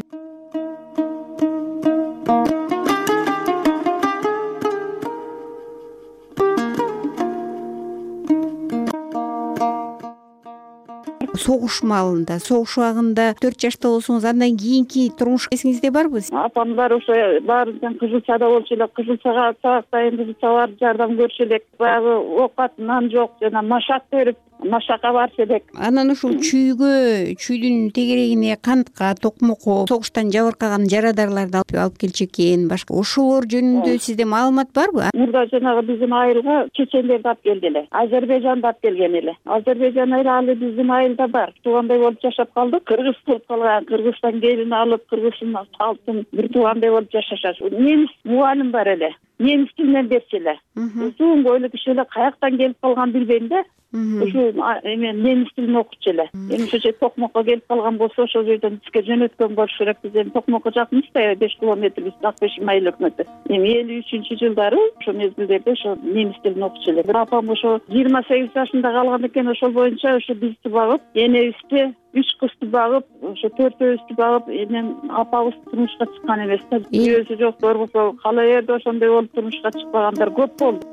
Согуш маалында, согуш убагында төрт жашта болсоңуз, андан кийинки турмуш эсиңизде барбы? Апамдар ошо баарыбыздан Кызылчада болчу эле, Кызылчага саактайын, Кызылчага барып жардам көрчү элек. Баягы оокат, нан жок, жана машак берип, машакка барчу элек. Анан ушул чүйгө, чүйдүн тегерегине кантка, токмокко, согуштан жабыркаган жарадарларды алып келчү экен, башка ошолор жөнүндө сизде маалымат барбы? Мурда жанагы биздин айылга чечендерди алып келди эле. Азербайжанды алып келген эле. Азербайжан айылы биздин айылда бар. Туугандай болуп жашап калды. Кыргыз болуп калган, Кыргызстан келин алып, Кыргыздын салтын бир туугандай болуп жашашат. Немис мугалим бар эле. Немис тилинен берчү эле. Узун бойлуу киши эле, каяктан келип калган билбейм да. Ушу эме немис тилин окутчу эле. Эми ошо жер Токмокко келип калган болсо, ошол жерден бизге жөнөткөн болуш керек. Биз эми Токмокко жакынбыз да, беш километр биз Акбеш айыл өкмөтү. Эми элүү үчүнчү жылдары ошо мезгилдерде ошо немис тилин окутчу эле. Апам ошо жыйырма сегиз жашында калган экен, ошол боюнча ошо бизди багып, энебизди, үч кызды багып, ошо төртөөбүздү багып, эми апабыз турмушка чыккан эмес да. Үйөөсү жок, борбосо кала жерде ошондой болуп турмушка чыкпагандар көп болду.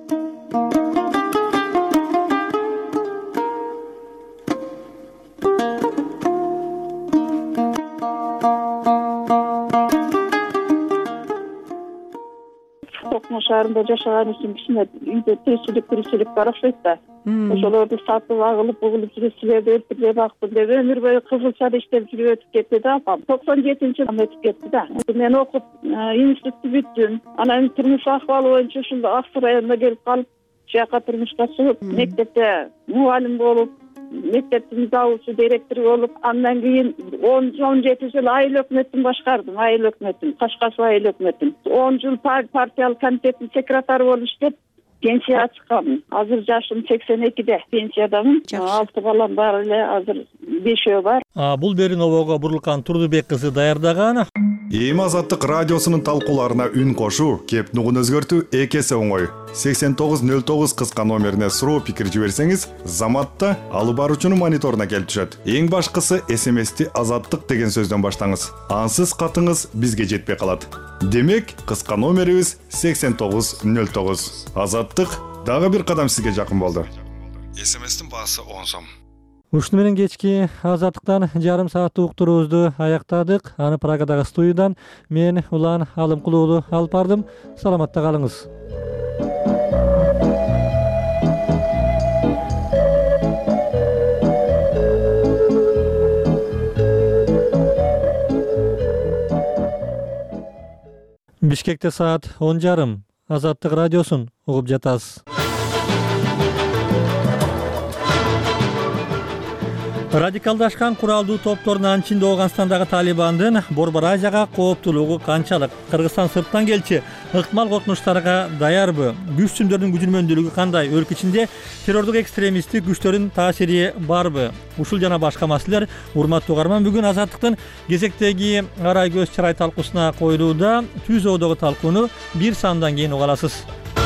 Токмо шаарында жашаган үчүн кичине үйдө тиричилик тиричилик бар окшойт да. Ошолорду сатып агылып, угулуп жүрүп, силерди өлтүрүп бактым деп өмүр бою Кызылчада иштеп жүрүп өтүп кетти да апам. токсон жетинчи жылы өтүп кетти да. Мен окуп, институтту бүттүм. Анан турмуш акыбалы боюнча ушул Ак Суу районуна келип калып, жака турмушка чыгып, мектепте мугалим болуп, мектептин завучу директору болуп, андан кийин он он жети жыл айыл өкмөтүн башкардым, айыл өкмөтүн, Кашка суу айыл өкмөтүн. он жыл партиялык комитеттин секретары болуп иштеп, пенсияга чыкканмын. Азыр жашым сексен экиде. Пенсиядамын. алты балам бар эле, азыр бешөө бар. Бул берин обого Бурлукан Турдубек кызы даярдаган. Эми Азаттык радиосунун талкууларына үн кошуу, кеп нугун өзгөртүү эки эсе оңой. сексен тогуз нөл тогуз кыска номерине суроо пикир жиберсеңиз, Заматта алып баруучунун мониторуна келип түшөт. Эң башкысы эс эм эсти Азаттык деген сөздөн баштаңыз. Ансыз катыңыз бизге жетпей калат. Демек, кыска номерибиз сексен тогуз нөл тогуз. Азаттык дагы бир кадам сизге жакын болду. эс эм эстин баасы он сом. Ушуну менен кечки Азаттыктан жарым сааттык уктуруубузду аяктадык. Аны Прагадагы студиядан мен Улан Алымкулуу уулу алып бардым. Саламатта калыңыз. Бишкекте саат он жарым. Азаттык радиосун угуп жатасыз. Радикалдашкан куралдуу топтордун анчинде Ооганстандагы Талибандын Борбор Азияга кооптуулугу канчалык? Кыргызстан сырттан келчи ыкмал коркунучтарга даярбы? Күч түзүмдөрдүн күжүрмөндүүлүгү кандай? Өлкө ичинде террордук экстремисттик күчтөрдүн таасири барбы? Ушул жана башка маселелер урматтуу угарман бүгүн Азаттыктын кезектеги арай көз чырай талкуусуна коюлууда. Түз оодогу талкууну бир сандан кийин уга аласыз.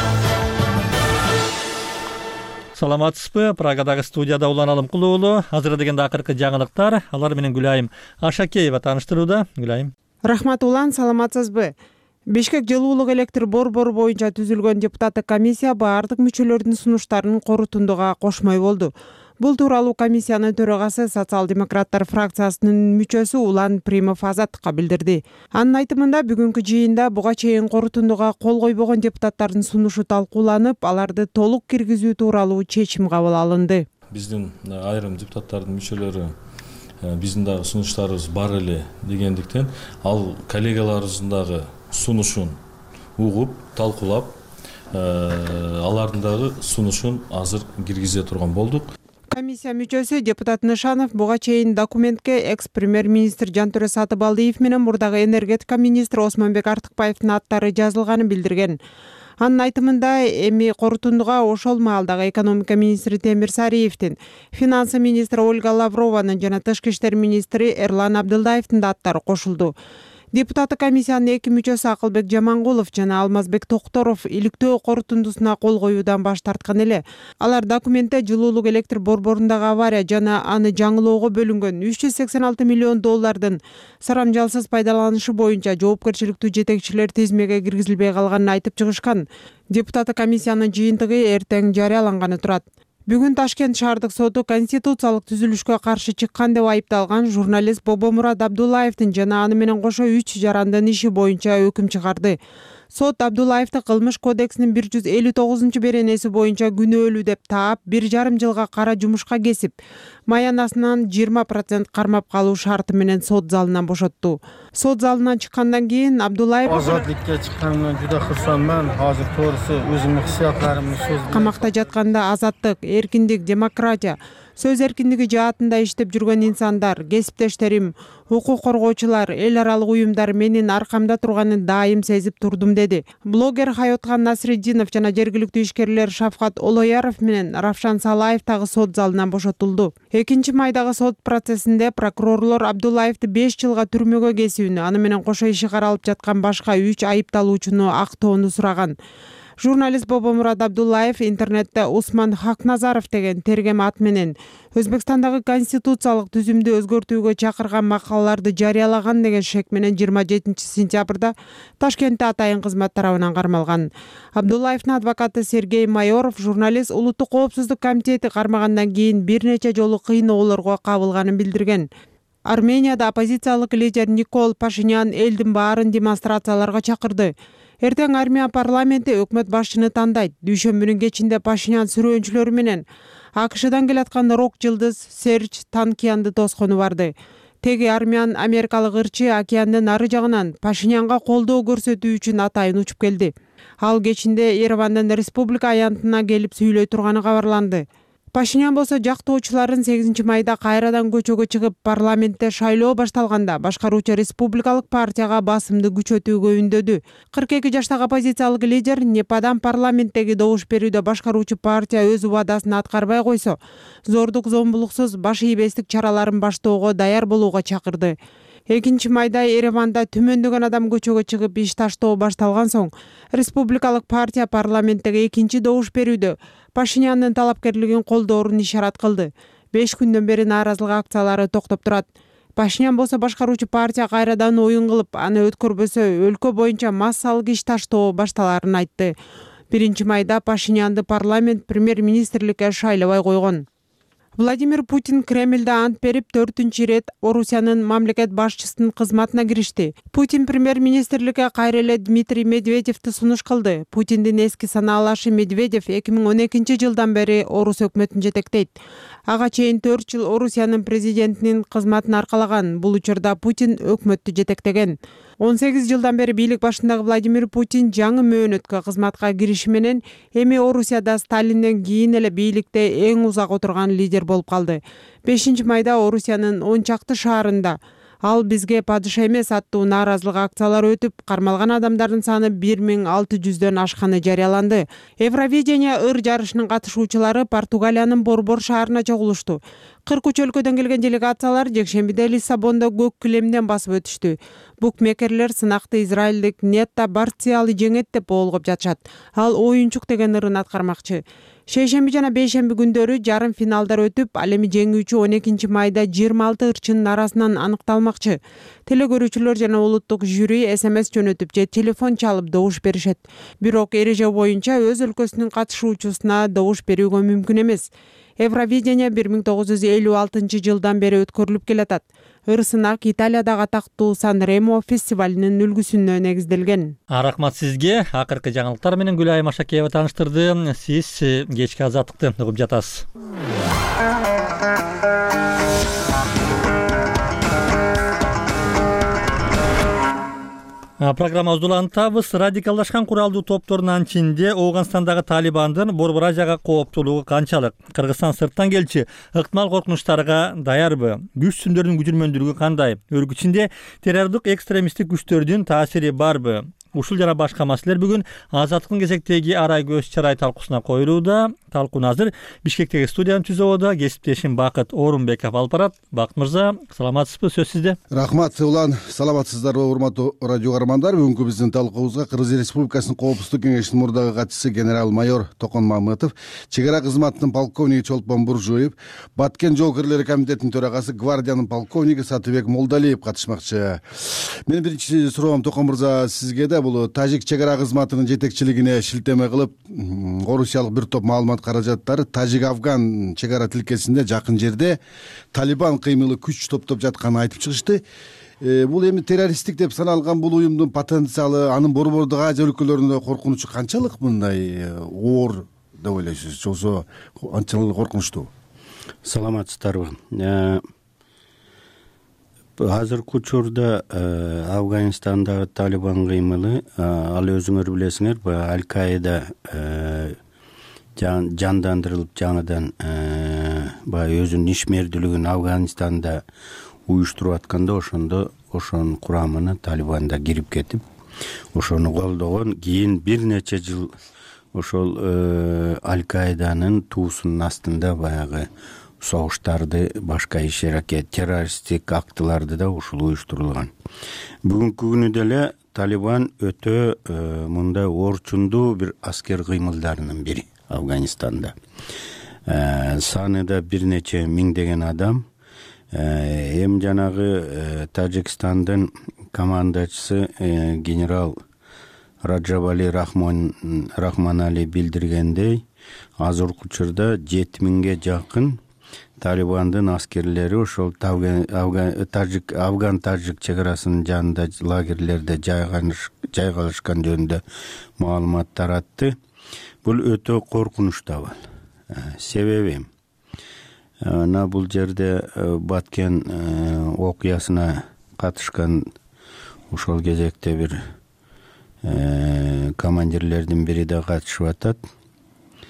Саламатсызбы? Прагадагы студияда Улан Алымкулуу уулу. Азыр дегенде акыркы жаңылыктар. Алар менен Гүлайым Ашакеева тааныштырууда. Гүлайым. Рахмат Улан, саламатсызбы? Бишкек жылуулук электр борбору боюнча түзүлгөн депутаттык комиссия баардык мүчөлөрдүн сунуштарын корутундуга кошмой болду. Бул тууралуу комиссиянын төрагасы социал-демократтар фракциясынын мүчөсү Улан Примов Азаттыкка билдирди. Анын айтымында бүгүнкү жыйында буга чейин корутундуга кол койбогон депутаттардын сунушу талкууланып, аларды толук киргизүү тууралуу чечим кабыл алынды. Биздин айрым депутаттардын мүчөлөрү биздин дагы сунуштарыбыз бар эле дегендиктен, ал коллегаларыбыздын дагы сунушун угуп, талкуулап, алардын дагы сунушун азыр киргизе турган болдук. Комиссия мүчөсү депутат Нышанов буга чейин документке экс-премьер-министр Жантөрө Сатыбалдиев менен мурдагы энергетика министри Осмонбек Артыкбаевдин аттары жазылганын билдирген. Анын айтымында эми корутундуга ошол маалдагы экономика министри Темир Сариевдин, финансы министри Ольга Лаврованын жана тышкы иштер министри Эрлан Абдылдаевдин да аттары кошулду. Депутаттык комиссиянын эки мүчөсү Акылбек Жамангулов жана Алмазбек Токторов иликтөө корутундусуна кол коюудан баш тарткан эле. Алар документте жылуулук электр борборундагы авария жана аны жаңылоого бөлүнгөн үч жүз сексен алты миллион доллардын сарамжалсыз пайдаланышы боюнча жоопкерчиликтүү жетекчилер тизмеге киргизилбей калганын айтып чыгышкан. Депутаттык комиссиянын жыйынтыгы эртең жарыяланганы турат. Бүгүн Ташкент шаардык соту конституциялык түзүлүшкө каршы чыккан деп айыпталган журналист Бобомурат Абдуллаевдин жана аны менен кошо үч жарандын иши боюнча өкүм чыгарды. Сот Абдуллаевди кылмыш кодексинин бир жүз элүү тогузунчу беренеси боюнча күнөөлүү деп таап, бир жарым жылга кара жумушка кесип, маянасынан жыйырма процент кармап калуу шарты менен сот залынан бошотту. Сот залынан чыккандан кийин Абдуллаев азаттыкка чыкканымдан жуда курсанман. Азыр тоорусу өзүмдүн хиссиятларымды сөз. Камакта жатканда азаттык, эркиндик, демократия, сөз эркиндиги жаатында иштеп жүргөн инсандар, кесиптештерим, укук коргоочулар, эл аралык уюмдар менин аркамда турганын дайым сезип турдум деди. Блогер Хайоткан Насреддинов жана жергиликтүү ишкерлер Шафкат Олояров менен Равшан Салаев дагы сот залынан бошотулду. экинчи майдагы сот процессинде прокурорлор Абдуллаевди беш жылга түрмөгө кесүүнү, аны менен кошо иши каралып жаткан башка үч айыпталуучуну актоону сураган. Журналист Бобомурат Абдуллаев интернетте Усман Хакназаров деген тергем ат менен Өзбекстандагы конституциялык түзүмдү өзгөртүүгө чакырган макалаларды жарыялаган деген шек менен жыйырма жетинчи сентябрда Ташкентте атайын кызмат тарабынан кармалган. Абдуллаевдин адвокаты Сергей Майоров журналист Улуттук коопсуздук комитети кармагандан кийин бир нече жолу кыйноолорго кабылганын билдирген. Арменияда оппозициялык лидер Никол Пашинян элдин баарын демонстрацияларга чакырды. Эртең Армения парламенти өкмөт башчыны тандайт. Дүйшөмбүнүн кечинде Пашинян сүрөөнчүлөрү менен АКШдан келаткан рок жылдыз Серж Танкиянды тоскону барды. Теги армян америкалык ырчы океандын ары жагынан Пашинянга колдоо көрсөтүү үчүн атайын учуп келди. Ал кечинде Еревандын республика аянтына келип сүйлөй турганы кабарланды. Пашинян болсо жактоочуларын сегизинчи майда кайрадан көчөгө чыгып, парламентте шайлоо башталганда башкаруучу республикалык партияга басымды күчөтүүгө үндөдү. кырк эки жаштагы оппозициялык лидер Непадан парламенттеги добуш берүүдө башкаруучу партия өз убадасын аткарбай койсо, зордук зомбулуксуз баш ийбестик чараларын баштоого даяр болууга чакырды. экинчи майда Ереванда түмөндөгөн адам көчөгө чыгып иш таштоо башталган соң, республикалык партия парламенттеги экинчи добуш берүүдө Пашинянын талапкерлигин колдоорун ишарат кылды. беш күндөн бери нааразылык акциялары токтоп турат. Пашинян болсо башкаруучу партия кайрадан оюн кылып, аны өткөрбөсө өлкө боюнча массалык иш таштоо башталарын айтты. биринчи майда Пашинянды парламент премьер-министрликке шайлабай койгон. Владимир Путин Кремльде ант берип төртүнчү ирет Орусиянын мамлекет башчысынын кызматына киришти. Путин премьер-министрликке кайра эле Дмитрий Медведевди сунуш кылды. Путиндин эски санаалашы Медведев эки миң он экинчи жылдан бери Орус өкмөтүн жетектейт. Ага чейин төрт жыл Орусиянын президентинин кызматын аркалаган. Бул учурда Путин өкмөттү жетектеген. он сегиз жылдан бери бийлик башындагы Владимир Путин жаңы мөөнөткө кызматка кириши менен эми Орусияда Сталинден кийин эле бийликте эң узак отурган лидер болуп калды. бешинчи майда Орусиянын он чакты шаарында ал бизге падыша эмес аттуу нааразылык акциялары өтүп, кармалган адамдардын саны бир миң алты жүздөн ашканы жарыяланды. Евровидение ыр жарышынын катышуучулары Португалиянын Борбор шаарына чогулушту. кырк үч өлкөдөн келген делегациялар жекшембиде Лиссабондо көк килемден басып өтүштү. Букмекерлер сынакты израилдик Нетта Барциалы жеңет деп болгоп жатышат. Ал оюнчук деген ырын аткармакчы. Шейшемби жана бейшемби күндөрү жарым финалдар өтүп, ал эми жеңүүчү он экинчи майда жыйырма алты ырчынын арасынан аныкталмакчы. Теле көрүүчүлөр жана улуттук жюри эс эм эс жөнөтүп же телефон чалып добуш беришет. Бирок эреже боюнча өз өлкөсүнүн катышуучусуна добуш берүүгө мүмкүн эмес. Евровидение бир миң тогуз жүз элүү алтынчы жылдан бери өткөрүлүп келатат. Ыр-сынак Италиядагы атактуу Сан-Ремо фестивалинин үлгүсүнө негизделген. Рахмат сизге. Акыркы жаңылыктар менен Гүлайым Машакеева тааныштырды. Сиз кечки азаттыкты угуп жатасыз. Программабызды улантабыз. Радикалдашкан куралдуу топтордун анчинде Ооганстандагы Талибандын Борбор Азияга кооптуулугу канчалык? Кыргызстан сырттан келчи ыктымал коркунучтарга даярбы? Күч сүмдөрдүн күчүрмөндүүлүгү кандай? Өлкө ичинде террордук экстремисттик күчтөрдүн таасири барбы? Ушул жана башка маселелер бүгүн Азаттыктын кезектеги арай көз чарай талкуусуна коюлууда. Талкууну азыр Бишкектеги студиянын түзөбүдө кесиптешим Бакыт Орунбеков алып барат. Бакыт мырза, саламатсызбы? Сөз сизде. Рахмат, Улан. Саламатсыздарбы, урматтуу радио каармандар? Бүгүнкү биздин талкуубузга Кыргыз Республикасынын Коопсуздук кеңешинин мурдагы катчысы генерал-майор Токон Мамытов, чек ара кызматынын полковниги Чолпон Буржуев, Баткен жол кирлери комитетинин төрагасы гвардиянын полковниги Сатыбек Молдалиев катышмакчы. Менин биринчи суроом Токон мырза сизге да. Бул тажик чек ара кызматынын жетекчилигине шилтеме кылып, орусиялык бир топ маалымат каражаттары тажик-афган чек ара тилкесинде жакын жерде Талибан кыймылы күч топтоп жатканын айтып чыгышты. Бул эми террористтик деп саналган бул уюмдун потенциалы, анын Борбордук Азия өлкөлөрүндө коркунучу канчалык мындай оор деп ойлойсуз? Жолсо анчалык коркунучтуу? Саламатсыздарбы. Азыркы учурда Афганистандагы Талибан кыймылы, ал өзүңөр билесиңер, Аль-Каида жандандырылып жаңыдан баягы өзүнүн ишмердүүлүгүн Афганистанда уюштуруп атканда ошондо ошонун курамына Талибанда кирип кетип, ошону колдогон, кийин бир нече жыл ошол Аль-Каиданын туусунун астында баягы согуштарды, башка иш аракет, террористтик актыларды да ушул уюштурулган. Бүгүнкү күнү деле Талибан өтө мындай орчундуу бир аскер кыймылдарынын бири Афганистанда. Саны да бир нече миңдеген адам. Эми жанагы Тажикстандын командачысы генерал Раджабали Рахманали билдиргендей, азыркы учурда жети миңге жакын Талибандын аскерлери ошол Афган-Тажик чек арасынын жанында лагерлерде жайгалышкан жөнүндө маалымат таратты. Бул өтө коркунучтуу абал. Себеби мына бул жерде Баткен окуясына катышкан ошол кезекте бир командирлердин бири да катышып атат.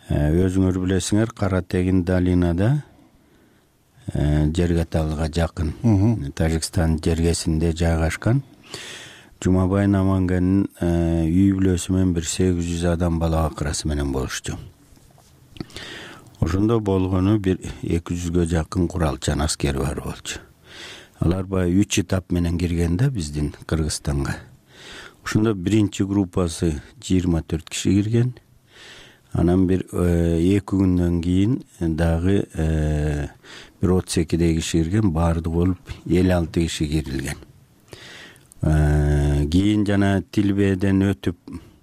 өзүңөр билесиңер, Кара Тегин долинада жер каталыга жакын Тажикстан жергесинде жайгашкан. Жумабай Намангандын үй бүлөсү менен бир сегиз жүз адам бала акырасы менен болушту. Ошондо болгону бир эки жүзгө жакын куралчан аскери бар болчу. Алар баягы үч этап менен кирген да биздин Кыргызстанга. Ошондо биринчи группасы жыйырма төрт киши кирген. Анан бир эки күндөн кийин дагы бир отуз экидей киши кирген, баардыгы болуп элүү алты киши кирилген. Кийин жана Тилбеден өтүп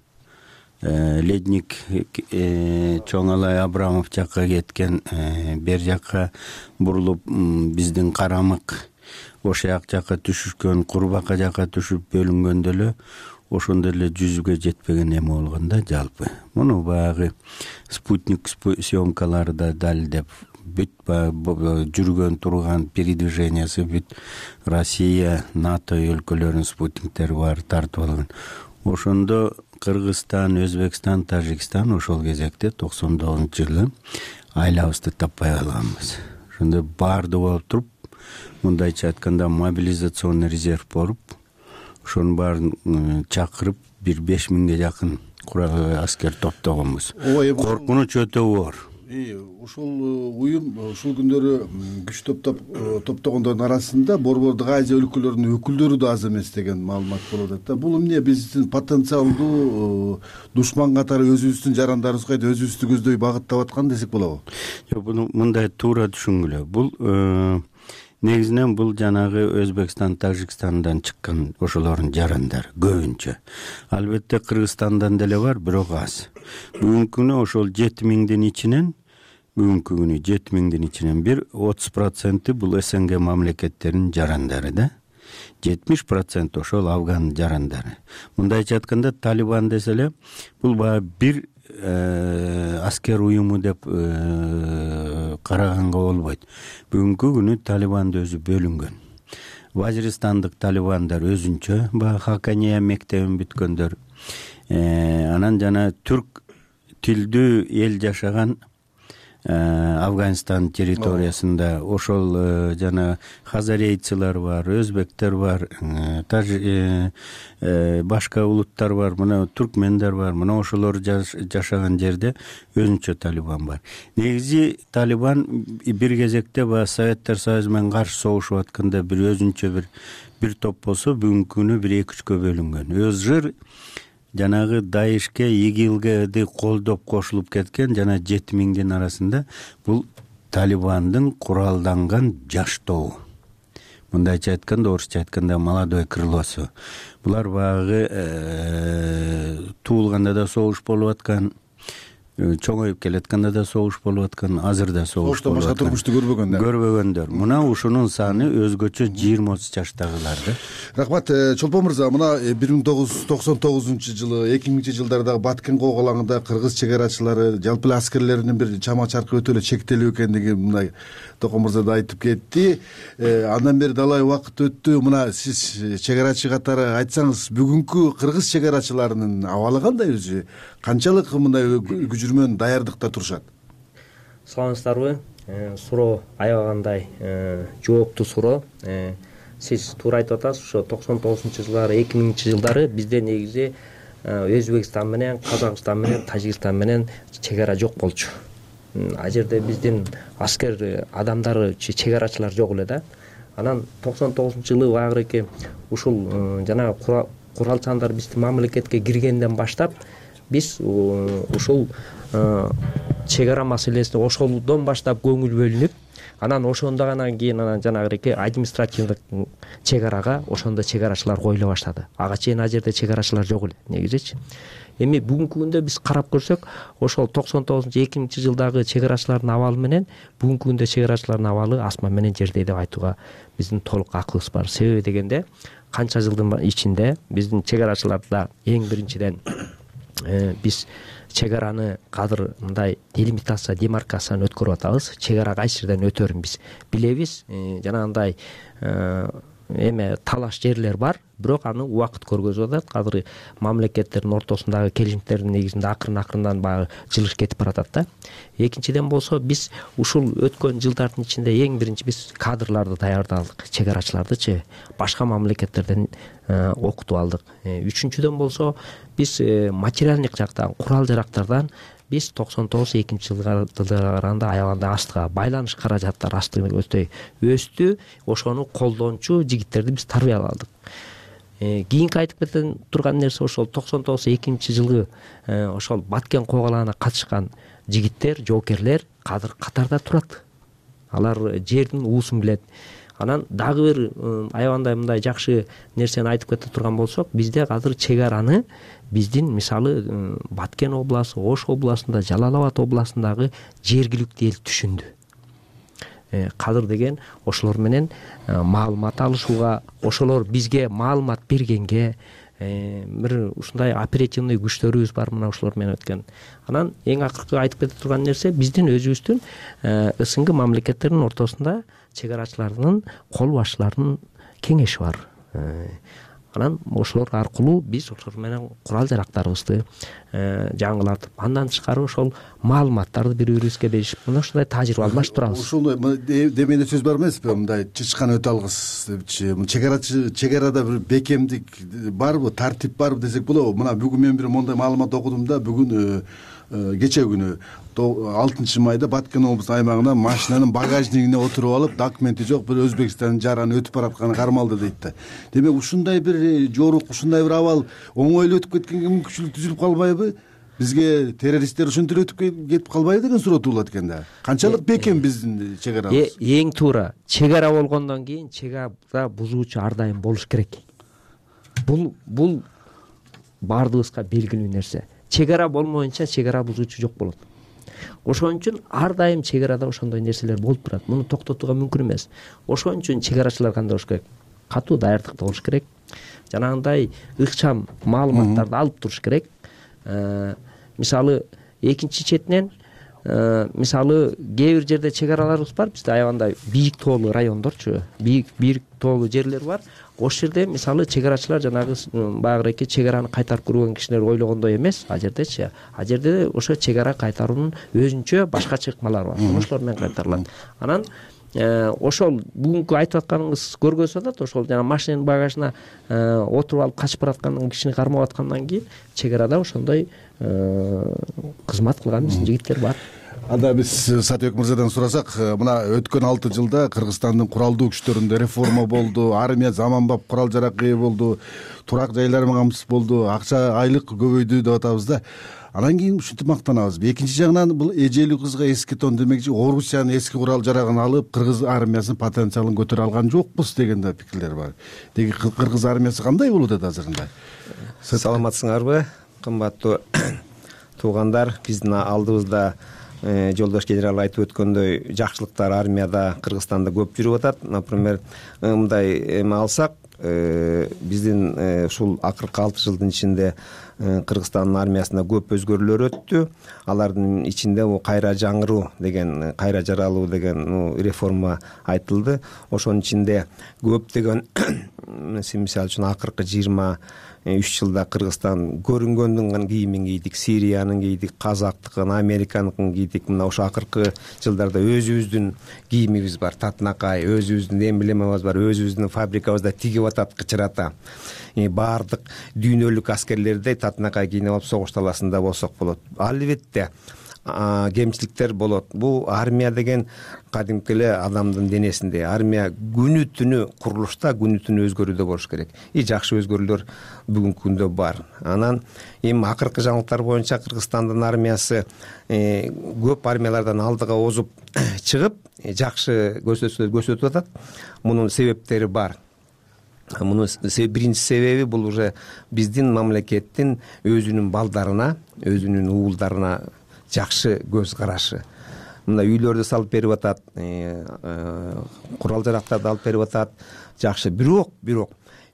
Ледник Чоңалай Абрамов жакка кеткен, бер жакка бурулуп биздин Карамык Ошаяк жакка түшүшкөн, Курбака жакка түшүп бөлүнгөндө эле ошондо эле жүзгө жетпеген эме болгон да жалпы. Муну баягы спутник съемкалары да далилдеп, бүт жүргөн турган передвижениясы бүт Россия, НАТО өлкөлөрүнүн спутниктери бар тартып алган. Ошондо Кыргызстан, Өзбекстан, Тажикстан ошол кезекте токсон тогузунчу жылы айлабызды таппай калганбыз. Ошондо баардыгы болуп туруп, мындайча айтканда мобилизационный резерв болуп, ошонун баарын чакырып бир беш миңге жакын аскер топтогонбуз. Коркунуч өтө оор. Ушул уюм ушул күндөрү күч топтоп топтогондордун арасында Борбордук Азия өлкөлөрүнүн өкүлдөрү да аз эмес деген маалымат болуп атат. Бул эмне биздин потенциалдуу душман катары өзүбүздүн жарандарыбызга кайта өзүбүздү көздөй багыттап аткан десек болобу? Жок, буну мындай туура түшүнгүлө. Бул негизинен бул жанагы Өзбекстан, Тажикстандан чыккан ошолордун жарандары көбүнчө. Албетте Кыргызстандан деле бар, бирок аз. Бүгүнкү күнү ошол жети миңдин ичинен бүгүнкү күнү жети миңдин ичинен бир отуз проценти бул СНГ мамлекеттеринин жарандары да. жетимиш процент ошол Афган жарандары. Мындайча айтканда Талибан десе эле бул баягы бир аскер уюму деп караганга болбойт. Бүгүнкү күнү Талибанды өзү бөлүнгөн. Вазиристандык талибандар өзүнчө, баягы Хакания мектебин бүткөндөр. Анан жана түрк тилдүү эл жашаган Афганистан территориясында ошол жана хазарейцилар бар, өзбектер бар, башка улуттар бар, мына туркмендер бар. Мына ошолор жашаган жерде өзүнчө Талибан бар. Негизи Талибан бир кезекте баягы Советтер Союзу менен каршы согушуп атканда бир өзүнчө бир бир топ болсо, бүгүнкү күнү бир эки үчкө бөлүнгөн. Өзүр жанагы Даишке, ИГИЛге колдоп кошулуп кеткен жана жети миңдин арасында бул Талибандын куралданган жаш тобу. Мындайча айтканда, орусча айтканда молодой крылосу. Булар баягы туулганда да согуш болуп аткан, чоңоюп келатканда да согуш болуп аткан, азыр да согуш болуп аткан. Башка турмушту көрбөгөндөр. Көрбөгөндөр. Мына ушунун саны өзгөчө жыйырма отуз жаштагылар да. Рахмат, Чолпон мырза, мына бир миң тогуз жүз токсон тогузунчу жылы, эки миңинчи жылдардагы Баткен коголаңында кыргыз чек арачылары, жалпы эле аскерлеринин бир чама чаркы өтө эле чектелүү экендиги мына Токон мырза да айтып кетти. Андан бери далай убакыт өттү. Мына сиз чек арачы катары айтсаңыз, бүгүнкү кыргыз чек арачыларынын абалы кандай өзү? Канчалык мындай күжүрмөн даярдыкта турушат? Саламатсыздарбы? Суроо аябагандай жооптуу суроо. Сиз туура айтып атасыз, ошо токсон тогузунчу жылдары, эки миңинчи жылдары бизде негизи Өзбекстан менен, Казакстан менен, Тажикстан менен чек ара жок болчу. А жерде биздин аскер адамдары, чек арачылар жок эле да. Анан токсон тогузунчу жылы багыреке ушул жана куралчандар биздин мамлекетке киргенден баштап биз ушул чек ара маселесине ошолдон баштап көңүл бөлүнүп, анан ошондо гана кийин анан жанагы административдик чек арага ошондо чек арачылар коюла баштады. Ага чейин а жерде чек арачылар жок эле негизичи. Эми бүгүнкү күндө биз карап көрсөк, ошол токсон тогузунчу эки миңинчи жылдагы чек арачылардын абалы менен бүгүнкү күндө чек арачылардын абалы асман менен жердей деп айтууга биздин толук акыбыз бар. Себеби дегенде, канча жылдын ичинде биздин чек арачыларда эң биринчиден биз чек араны кадыр мындай делимитация, демаркацияны өткөрүп атабыз. Чек ара кайсы жерден өтөрүн биз билебиз. Жанагындай эме талаш жерлер бар, бирок аны убакыт көргөзүп атат. Азыр мамлекеттердин ортосундагы келишимдердин негизинде акырын акырындан баягы жылыш кетип баратат да. Экинчиден болсо биз ушул өткөн жылдардын ичинде эң биринчи биз кадрларды даярдадык, чек арачылардычы башка мамлекеттерден окутуп алдык. Үчүнчүдөн болсо биз материалдык жактан, курал жарактардан биз токсон тогуз экинчи жылга караганда аябаганда астыга байланыш каражаттары астыга өтө өстү. Ошону колдончу жигиттерди биз тарбияладык. Кийинки айтып кете турган нерсе ошол токсон тогуз экинчи жылы ошол Баткен коогаларына катышкан жигиттер, жоокерлер азыр катарда турат. Алар жердин уусун билет. Анан дагы бир аябагандай мындай жакшы нерсени айтып кете турган болсок, бизде азыр чек араны биздин мисалы Баткен областы, Ош областында, Жалал Абад областындагы жергиликтүү эл түшүндү. Кадыр деген ошолор менен маалымат алышууга, ошолор бизге маалымат бергенге бир ушундай оперативный күчтөрүбүз бар, мына ошолор менен өткөн. Анан эң акыркы айтып кете турган нерсе биздин өзүбүздүн СНГ мамлекеттеринин ортосунда чек арачылардын, кол башчыларынын кеңеши бар. Анан ошолор аркылуу биз ошолор менен курал жарактарыбызды жаңылатып, андан тышкары ошол маалыматтарды бири-бирибизге беришип, мына ушундай тажрыйба алмашып турабыз. Ушул демеде сөз бар эмеспи? Мындай чычкан өтө алгыс депчи. Чек арачы, чек арада бир бекемдик барбы, тартип барбы десек болобу? Мына бүгүн мен бир мондай маалымат окудум да, бүгүн кече күнү алтынчы майда Баткен облусунун аймагына машинанын багажнигине отуруп алып, документи жок бир Өзбекстандын жараны өтүп баратканы кармалды дейт да. Демек ушундай бир жорук, ушундай бир абал оңойлуу өтүп кеткенге мүмкүнчүлүк түзүлүп калбайбы? Бизге террористтер ушинтип өтүп кетип калбайбы деген суроо туулат экен да. Канчалык бекем биздин чек арабыз? Эң туура, чек ара болгондон кийин чек ара бузуучу ар дайым болуш керек. Бул бул баардыгыбызга белгилүү нерсе. Чек ара болмоюнча чек ара бузуучу жок болот. Ошон үчүн ар дайым чек арада ошондой нерселер болуп турат. Муну токтотууга мүмкүн эмес. Ошон үчүн чек арачылар кандай болуш керек? Катуу даярдыкта болуш керек. Жанагындай ыкчам маалыматтарды алып туруш керек. Мисалы экинчи четинен мисалы кээ бир жерде чек араларыбыз бар, бизде аябагандай бийик тоолуу райондорчу, бийик бийик тоолуу жерлер бар. Ошол жерде мисалы чек арачылар жанагы баягыреки чек араны кайтарып көргөн кишилер ойлогондой эмес, а жердечи. А жерде ошо чек ара кайтаруунун өзүнчө башкача ыкмалары бар. Ошолор менен кайтарылат. Анан ошол бүгүнкү айтып атканыңыз көргөзүп атат. Ошол жана машинанын багажына отуруп алып качып бараткан кишини кармап аткандан кийин чек арада ошондой кызмат кылган биздин жигиттер бар. Анда биз Сатыбек мырзадан сурасак, мына өткөн алты жылда Кыргызстандын куралдуу күчтөрүндө реформа болду, армия заманбап курал жаракка ээ болду, турак жайлар менен камсыз болду, акча айлык көбөйдү деп атабыз да. Анан кийин ушинтип мактанабыз. Экинчи жагынан бул эжелүү кызга эски тон демекчи, Орусиянын эски курал жарагын алып, кыргыз армиясынын потенциалын көтөрө алган жокпуз деген да пикирлер бар. Деги кыргыз армиясы кандай болуп атат азырында? Саламатсыңарбы, кымбаттуу туугандар? Биздин алдыбызда жолдош генерал айтып өткөндөй жакшылыктар армияда, Кыргызстанда көп жүрүп атат. Например, мындай эме алсак, биздин ушул акыркы алты жылдын ичинде Кыргызстандын армиясында көп өзгөрүүлөр өттү. Алардын ичинде кайра жаңыруу деген, кайра жаралуу деген реформа айтылды. Ошонун ичинде көптөгөн мисалы үчүн акыркы жыйырма үч жылда Кыргызстан көрүнгөндүн кийимин кийдик, Сириянын кийдик, казактыкын, Американыкын кийдик. Мына ошо акыркы жылдарда өзүбүздүн кийимибиз бар, татынакай, өзүбүздүн эмблемабыз бар, өзүбүздүн фабрикабызда тигип атат кычырата. Баардык дүйнөлүк аскерлердей татынакай кийинип алып согуш таласында болсок болот. Албетте кемчиликтер болот. Бул армия деген кадимки эле адамдын денесинде. Армия күнү түнү курулушта, күнү түнү өзгөрүүдө болуш керек. И жакшы өзгөрүүлөр бүгүнкү күндө бар. Анан эми акыркы жаңылыктар боюнча Кыргызстандын армиясы көп армиялардан алдыга озуп чыгып, жакшы көрсөтүп атат. Мунун себептери бар. Мунун биринчи себеби бул уже биздин мамлекеттин өзүнүн балдарына, өзүнүн уулдарына жакшы көз карашы. Мына үйлөрдү салып берип атат, курал жарактарды алып берип атат. Жакшы, бирок, бирок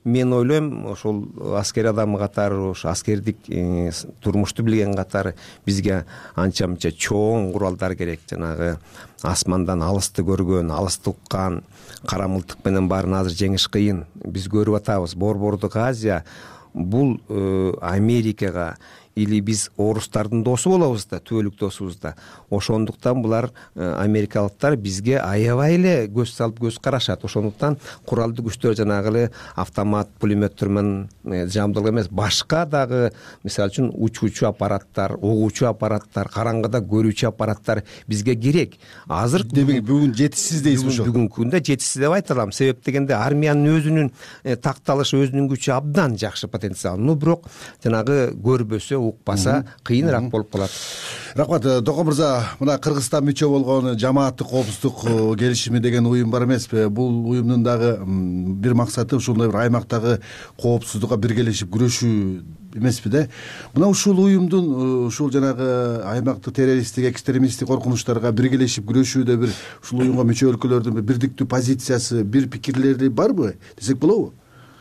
мен ойлойм ошол аскер адамы катары ошо аскердик турмушту билген катары бизге анча мынча чоң куралдар керек. Жанагы асмандан алысты көргөн, алысты уккан, кара мылтык менен баарын азыр жеңиш кыйын. Биз көрүп атабыз. Борбордук Азия бул Америкага или биз орустардын досу болобуз да, түбөлүк досубуз да. Ошондуктан булар америкалыктар бизге аябай эле көз салып көз карашат. Ошондуктан куралдуу күчтөр жанагы эле автомат, пулеметтер менен жабдылган эмес, башка дагы мисалы үчүн учуучу аппараттар, угуучу аппараттар, караңгыда көрүүчү аппараттар бизге керек. Азыр демек бүгүн жетишсиз дейсиз ошо. Бүгүнкү күндө жетишсиз деп айта алам. Себеп дегенде армиянын өзүнүн такталышы, өзүнүн күчү абдан жакшы, потенциалдуу, бирок жанагы көрбөсө, укпаса кыйыныраак болуп калат. Рахмат. Токон мырза, мына Кыргызстан мүчө болгон жамааттык коопсуздук келишими деген уюм бар эмеспи? Бул уюмдун дагы бир максаты ушундай бир аймактагы коопсуздукка биргелешип күрөшүү эмеспи да? Мына ушул уюмдун ушул жанагы аймактык террористтик, экстремисттик коркунучтарга биргелешип күрөшүүдө бир ушул уюмга мүчө өлкөлөрдүн бирдиктүү позициясы, бир пикирлери барбы десек болобу?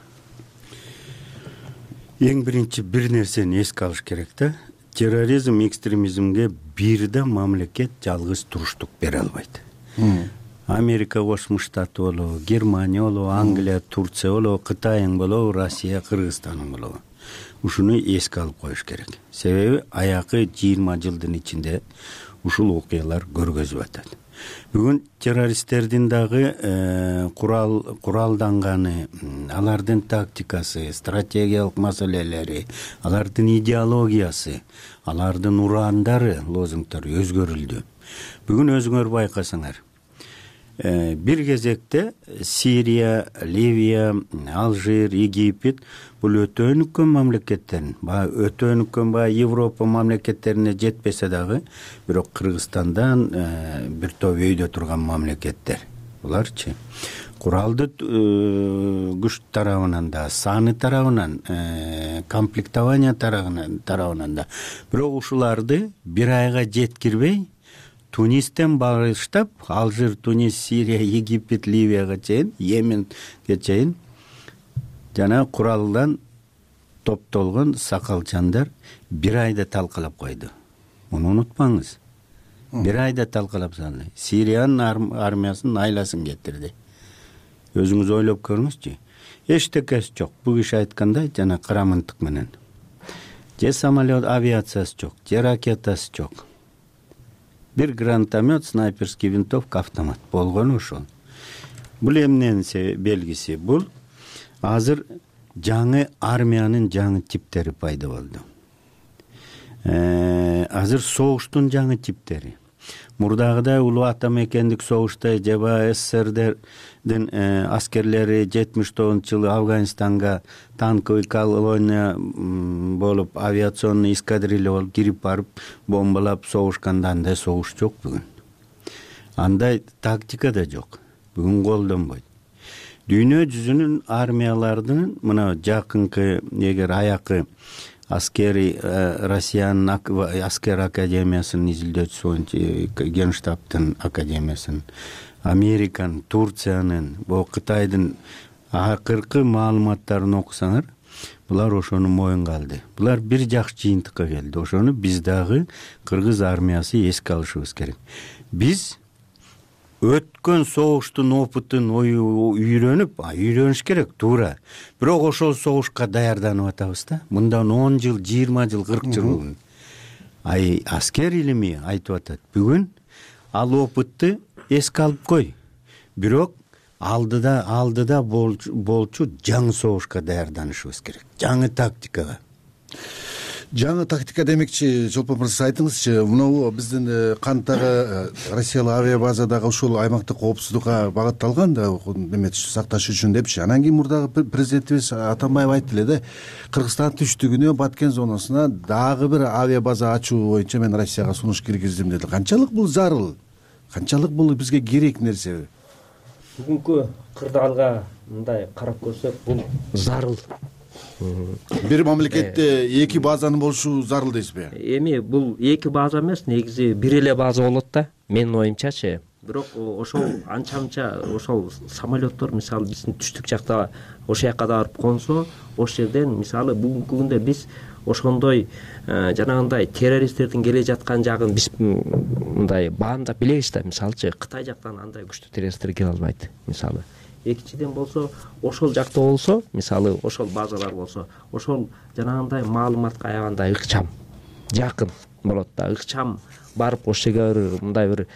Эң биринчи бир нерсени эске алыш керек да. Терроризм, экстремизмге бир да мамлекет жалгыз туруштук бере албайт. Америка Кошмо Штаты болобу, Германия болобу, Англия, Турция болобу, Кытайың болобу, Россия, Кыргызстаның болобу. Ушуну эске алып коюш керек. Себеби аякы жыйырма жылдын ичинде ушул окуялар көргөзүп атат. Бүгүн террористтердин дагы курал куралданганы, алардын тактикасы, стратегиялык маселелери, алардын идеологиясы, алардын урандары, лозунгдары өзгөрүлдү. Бүгүн өзүңөр байкасаңар, бир кезекте Сирия, Ливия, Алжир, Египет бул өтө өнүккөн мамлекеттер, баягы өтө өнүккөн баягы Европа мамлекеттерине жетпесе дагы, бирок Кыргызстандан бир топ өйдө турган мамлекеттер. Буларчы куралдуу күч тарабынан да, саны тарабынан, комплектование тарабынан да, бирок ушуларды бир айга жеткирбей Тунистен баштап, Алжир, Тунис, Сирия, Египет, Ливияга чейин, Йеменге чейин жана куралдан топтолгон сакалчандар бир айда талкалап койду. Муну унутпаңыз. Бир айда талкалап салды. Сириянын армиясынын айласын кетирди. Өзүңүз ойлоп көрүңүзчү. Эчтекеси жок. Бул киши айткандай жана кара мынтык менен. Же самолет авиациясы жок, же ракетасы жок. Бир гранатомет, снайперский винтовка, автомат болгон ошол. Бул эмненин белгиси? Бул азыр жаңы армиянын жаңы типтери пайда болду. Азыр согуштун жаңы типтери. Мурдагыдай улуу ата мекендик согушта же СССРдин аскерлери жетимиш тогузунчу жылы Афганистанга танковый колония болуп, авиационный эскадрилья болуп кирип барып, бомбалап согушканда андай согуш жок бүгүн. Андай тактика да жок. Бүгүн колдонбойт. Дүйнө жүзүнүн армиялардын мына жакынкы эгер аякы аскери Россиянын аскер академиясынын изилдөөчүсү, Генштабтын академиясынын, Американын, Турциянын, бул Кытайдын акыркы маалыматтарын окусаңар, булар ошону моюнга алды. Булар бир жакшы жыйынтыкка келди. Ошону биз дагы кыргыз армиясы эске алышыбыз керек. Биз өткөн согуштун опытын үйрөнүп, үйрөнүш керек туура. Бирок ошол согушка даярданып атабыз да. Мындан он жыл, жыйырма жыл, кырк жыл болду. Ай аскер илими айтып атат. Бүгүн ал опытты эске алып кой. Бирок алдыда алдыда болчу жаңы согушка даярданышыбыз керек. Жаңы тактикага. Жаңы тактика демекчи, Чолпон мырза айтыңызчы, мынау биздин кантагы Россиялык авиабазадагы ушул аймактык коопсуздукка багытталган да, эметип сакташ үчүн депчи. Анан кийин мурдагы президентибиз Атамбаев айтты эле да, Кыргызстан түштүгүнө Баткен зонасына дагы бир авиабаза ачуу боюнча мен Россияга сунуш киргиздим деди. Канчалык бул зарыл? Канчалык бул бизге керек нерсе? Бүгүнкү кырдаалга мындай карап көрсөк, бул зарыл. Бир мамлекетте эки базанын болушу зарыл дейсизби? Эми бул эки база эмес, негизи бир эле база болот да. Менин оюмчачы, бирок ошол анча мынча ошол самолеттор мисалы биздин түштүк жакта ошол жака да барып консо ошол жерден мисалы бүгүнкү күндө биз ошондой жанагындай террористтердин келе жаткан жагын биз мындай баамдап билебиз да. Мисалычы Кытай жактан андай күчтүү террористтер келе албайт мисалы. Экинчиден болсо ошол жакта болсо мисалы ошол базалар болсо ошол жанагындай маалыматка аябагандай ыкчам жакын болот да. Ыкчам барып ошол жерге мындай бир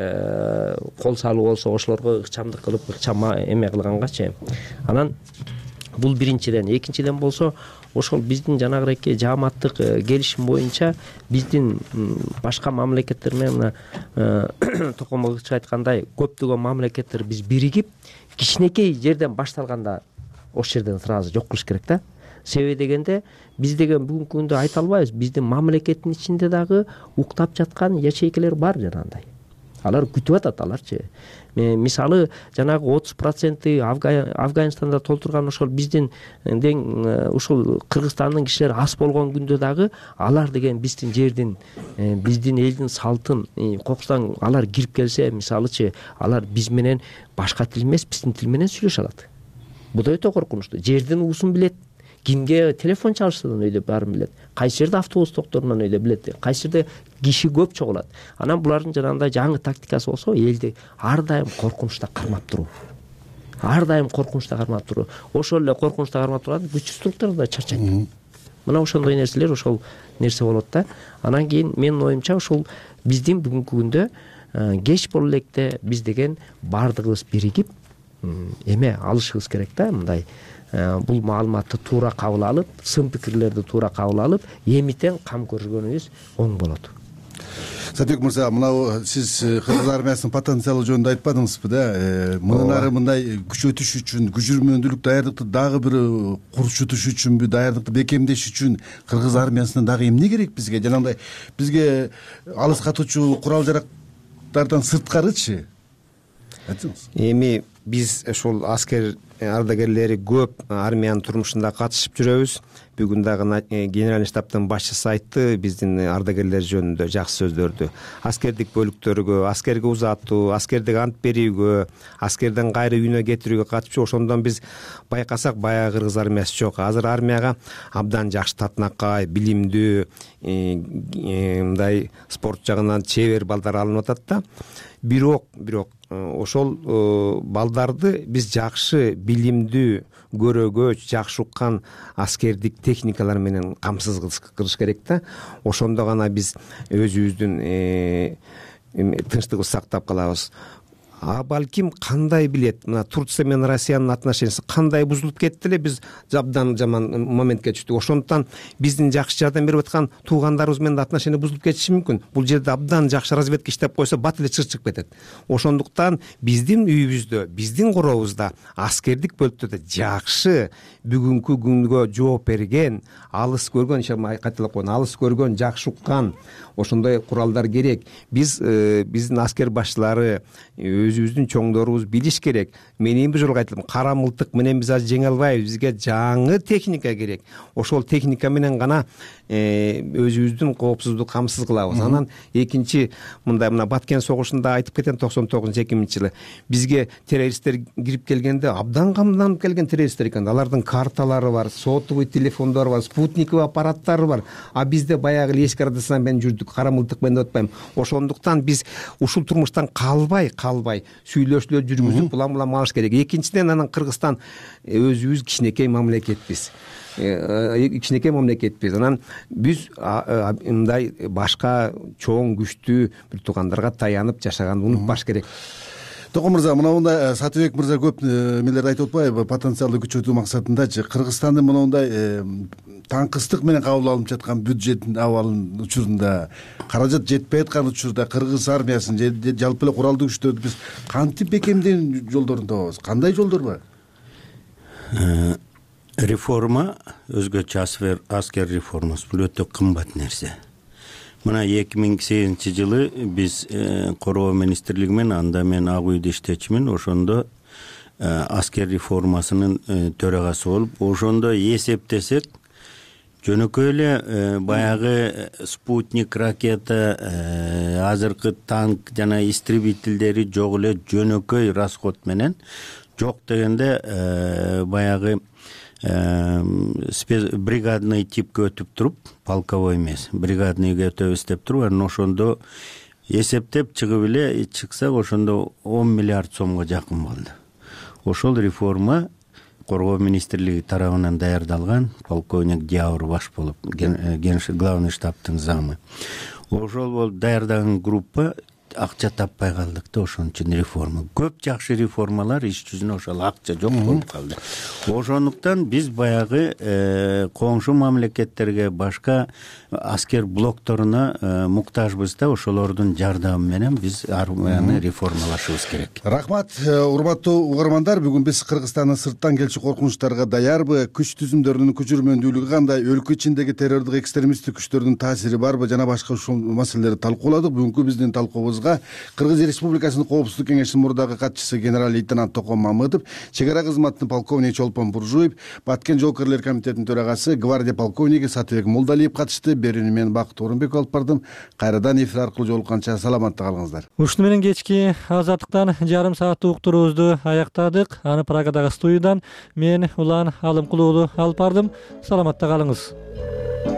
кол салуу болсо ошолорго ыкчамдык кылып ыкчам эме кылгангачы. Анан бул биринчиден. Экинчиден болсо ошол биздин жанагыраки жааматтык келишим боюнча биздин башка мамлекеттер менен мына токомогучу айткандай көптөгөн мамлекеттер биз биригип кичинекей жерден башталганда ошол жерден сразу жок кылыш керек да. Себеби дегенде биз деген бүгүнкү күндө айта албайбыз. Биздин мамлекеттин ичинде дагы уктап жаткан ячейкалер бар жанагындай. Алар күтүп атат аларчы. Мисалы жанагы отуз проценти Афганистанда толтурган ошол биздин ушул Кыргызстандын кишилери аз болгон күндө дагы алар деген биздин жердин биздин элдин салтын кокустан алар кирип келсе мисалычы алар биз менен башка тил эмес биздин тил менен сүйлөшө алат. Бул да өтө коркунучтуу. Жердин уусун билет. Кимге телефон чалышынан өйдө баарын билет. Кайсы жерде автобус токторунан өйдө билет. Кайсы жерде киши көп чогулат. Анан булардын жанагындай жаңы тактикасы болсо элди ар дайым коркунучта кармап туруу. Ар дайым коркунучта кармап туруу. Ошол эле коркунучта кармап турган күчтүү структура да чарчайт. Мына ошондой нерселер ошол нерсе болот да. Анан кийин менин оюмча ошол биздин бүгүнкү күндө кеч боло электе биз деген баардыгыбыз биригип эме алышыбыз керек да. Мындай бул маалыматты туура кабыл алып, сын пикирлерди туура кабыл алып, эмитен кам көргөнүбүз оң болот. Сатыбек мырза, мына сиз Кыргыз армиясынын потенциалы жөнүндө айтпадыңызбы да? Мындан ары мындай күчөтүш үчүн, күчүрмөндүүлүк даярдыкты дагы бир курчутуш үчүнбү, даярдыкты бекемдеш үчүн Кыргыз армиясынан дагы эмне керек бизге? Жанагындай бизге алыс катуучу курал жарактардан сырткарычы? Айтыңыз. Эми биз ошол аскер ардагерлери көп армиянын турмушунда катышып жүрөбүз. Бүгүн дагы генеральный штабтын башчысы айтты биздин ардагерлер жөнүндө жакшы сөздөрдү. Аскердик бөлүктөргө, аскерге узатуу, аскердик ант берүүгө, аскерден кайра үйүнө кетирүүгө катышып, ошондон биз байкасак баягы Кыргыз армиясы жок. Азыр армияга абдан жакшы татынакай, билимдүү, мындай спорт жагынан чебер балдар алынып атат да. Бирок, бирок ошол балдарды биз жакшы билимдүү, көрөгөч, жакшы уккан аскердик техникалар менен камсыз кылыш керек да. Ошондо гана биз өзүбүздүн тынчтыгыбызды сактап калабыз. А балким кандай билет, мына Турция менен Россиянын отношениясы кандай бузулуп кетти эле, биз абдан жаман моментке түштүк. Ошондуктан биздин жакшы жардам берип аткан туугандарыбыз менен отношения бузулуп кетиши мүмкүн. Бул жерде абдан жакшы разведка иштеп койсо бат эле чыр чыгып кетет. Ошондуктан биздин үйүбүздө, биздин корообузда, аскердик бөлүктөрдө жакшы бүгүнкү күнгө жооп берген, алыс көргөн, кайталап коеюн, алыс көргөн, жакшы уккан ошондой куралдар керек. Биз биздин аскер башчылары, өзүбүздүн чоңдорубуз билиш керек. Мен эми бир жолу айтылдым, кара мылтык менен биз азыр жеңе албайбыз. Бизге жаңы техника керек. Ошол техника менен гана өзүбүздүн коопсуздукту камсыз кылабыз. Анан экинчи мындай мына Баткен согушунда айтып кеткен токсон тогузунчу эки миңинчи жылы бизге террористтер кирип келгенде абдан камданып келген террористтер экен. Алардын карталары бар, сотовый телефондору бар, спутниковый аппараттары бар. А бизде баягы эски радиостанция менен жүрдүк, кара мылтык менен өтпөйм. Ошондуктан биз ушул турмуштан калбай, калбай сүйлөшүүлөр жүргүзүп улам улам алыш керек. Экинчиден анан Кыргызстан өзүбүз кичинекей мамлекетпиз. Кичинекей мамлекетпиз. Анан биз мындай башка чоң күчтүү бир туугандарга таянып жашаганды унутпаш керек. Токон мырза, мындай Сатыбек мырза көп эмелерди айтып атпайбы? Потенциалды күчөтүү максатындачы Кыргызстандын мындай таңкыстык менен кабыл алынып жаткан бюджеттин абалынын учурунда, каражат жетпей аткан учурда Кыргыз армиясын же жалпы эле куралдуу күчтөрдү биз кантип бекемдөө жолдорун табабыз? Кандай жолдор бар? Реформа, өзгөчө аскер реформасы бул өтө кымбат нерсе. Мына эки миң сегизинчи жылы биз Короо министрлиги менен, анда мен Ак үйдө иштечимин, ошондо аскер реформасынын төрагасы болуп, ошондо эсептесек жөнөкөй эле баягы спутник ракета, азыркы танк жана истребительдери жок эле жөнөкөй расход менен, жок дегенде баягы бригадный типке өтүп туруп, полковой эмес, бригадныйга өтөбүз деп туруп, анан ошондо эсептеп чыгып эле чыксак, ошондо он миллиард сомго жакын болду. Ошол реформа Коргоо министрлиги тарабынан даярдалган, полковник Диаур баш болуп, главный штабтын замы. Ошол болуп даярдаган группа акча таппай калдык да, ошон үчүн реформа. Көп жакшы реформалар иш жүзүнө ошол акча жок болуп калды. Ошондуктан биз баягы коңшу мамлекеттерге, башка аскер блокторуна муктажбыз да, ошолордун жардамы менен биз армияны реформалашыбыз керек. Рахмат, урматтуу угармандар, бүгүн биз Кыргызстандын сырттан келчү коркунучтарга даярбы, күч түзүмдөрүнүн көчүрмөндүүлүгү кандай, өлкө ичиндеги террордук экстремисттик күчтөрдүн таасири барбы жана башка ушул маселелерди талкууладык. Бүгүнкү биздин талкуубузга Кыргыз Республикасынын Коопсуздук кеңешинин мурдагы катчысы генерал-лейтенант Токон Мамытов, чек ара кызматынын полковниги Чолпон Буржуев, Баткен жоокерлер комитетинин төрагасы гвардия полковниги Сатыбек Молдалиев катышты. Берүүнү мен Бакыт Орунбек алып бардым. Кайрадан эфир аркылуу жолукканча саламатта калыңыздар. Ушуну менен кечки азаттыктан жарым сааттык уктуруубузду аяктадык. Аны Прагадагы студиядан мен Улан Алымкулуу алып бардым. Саламатта калыңыз.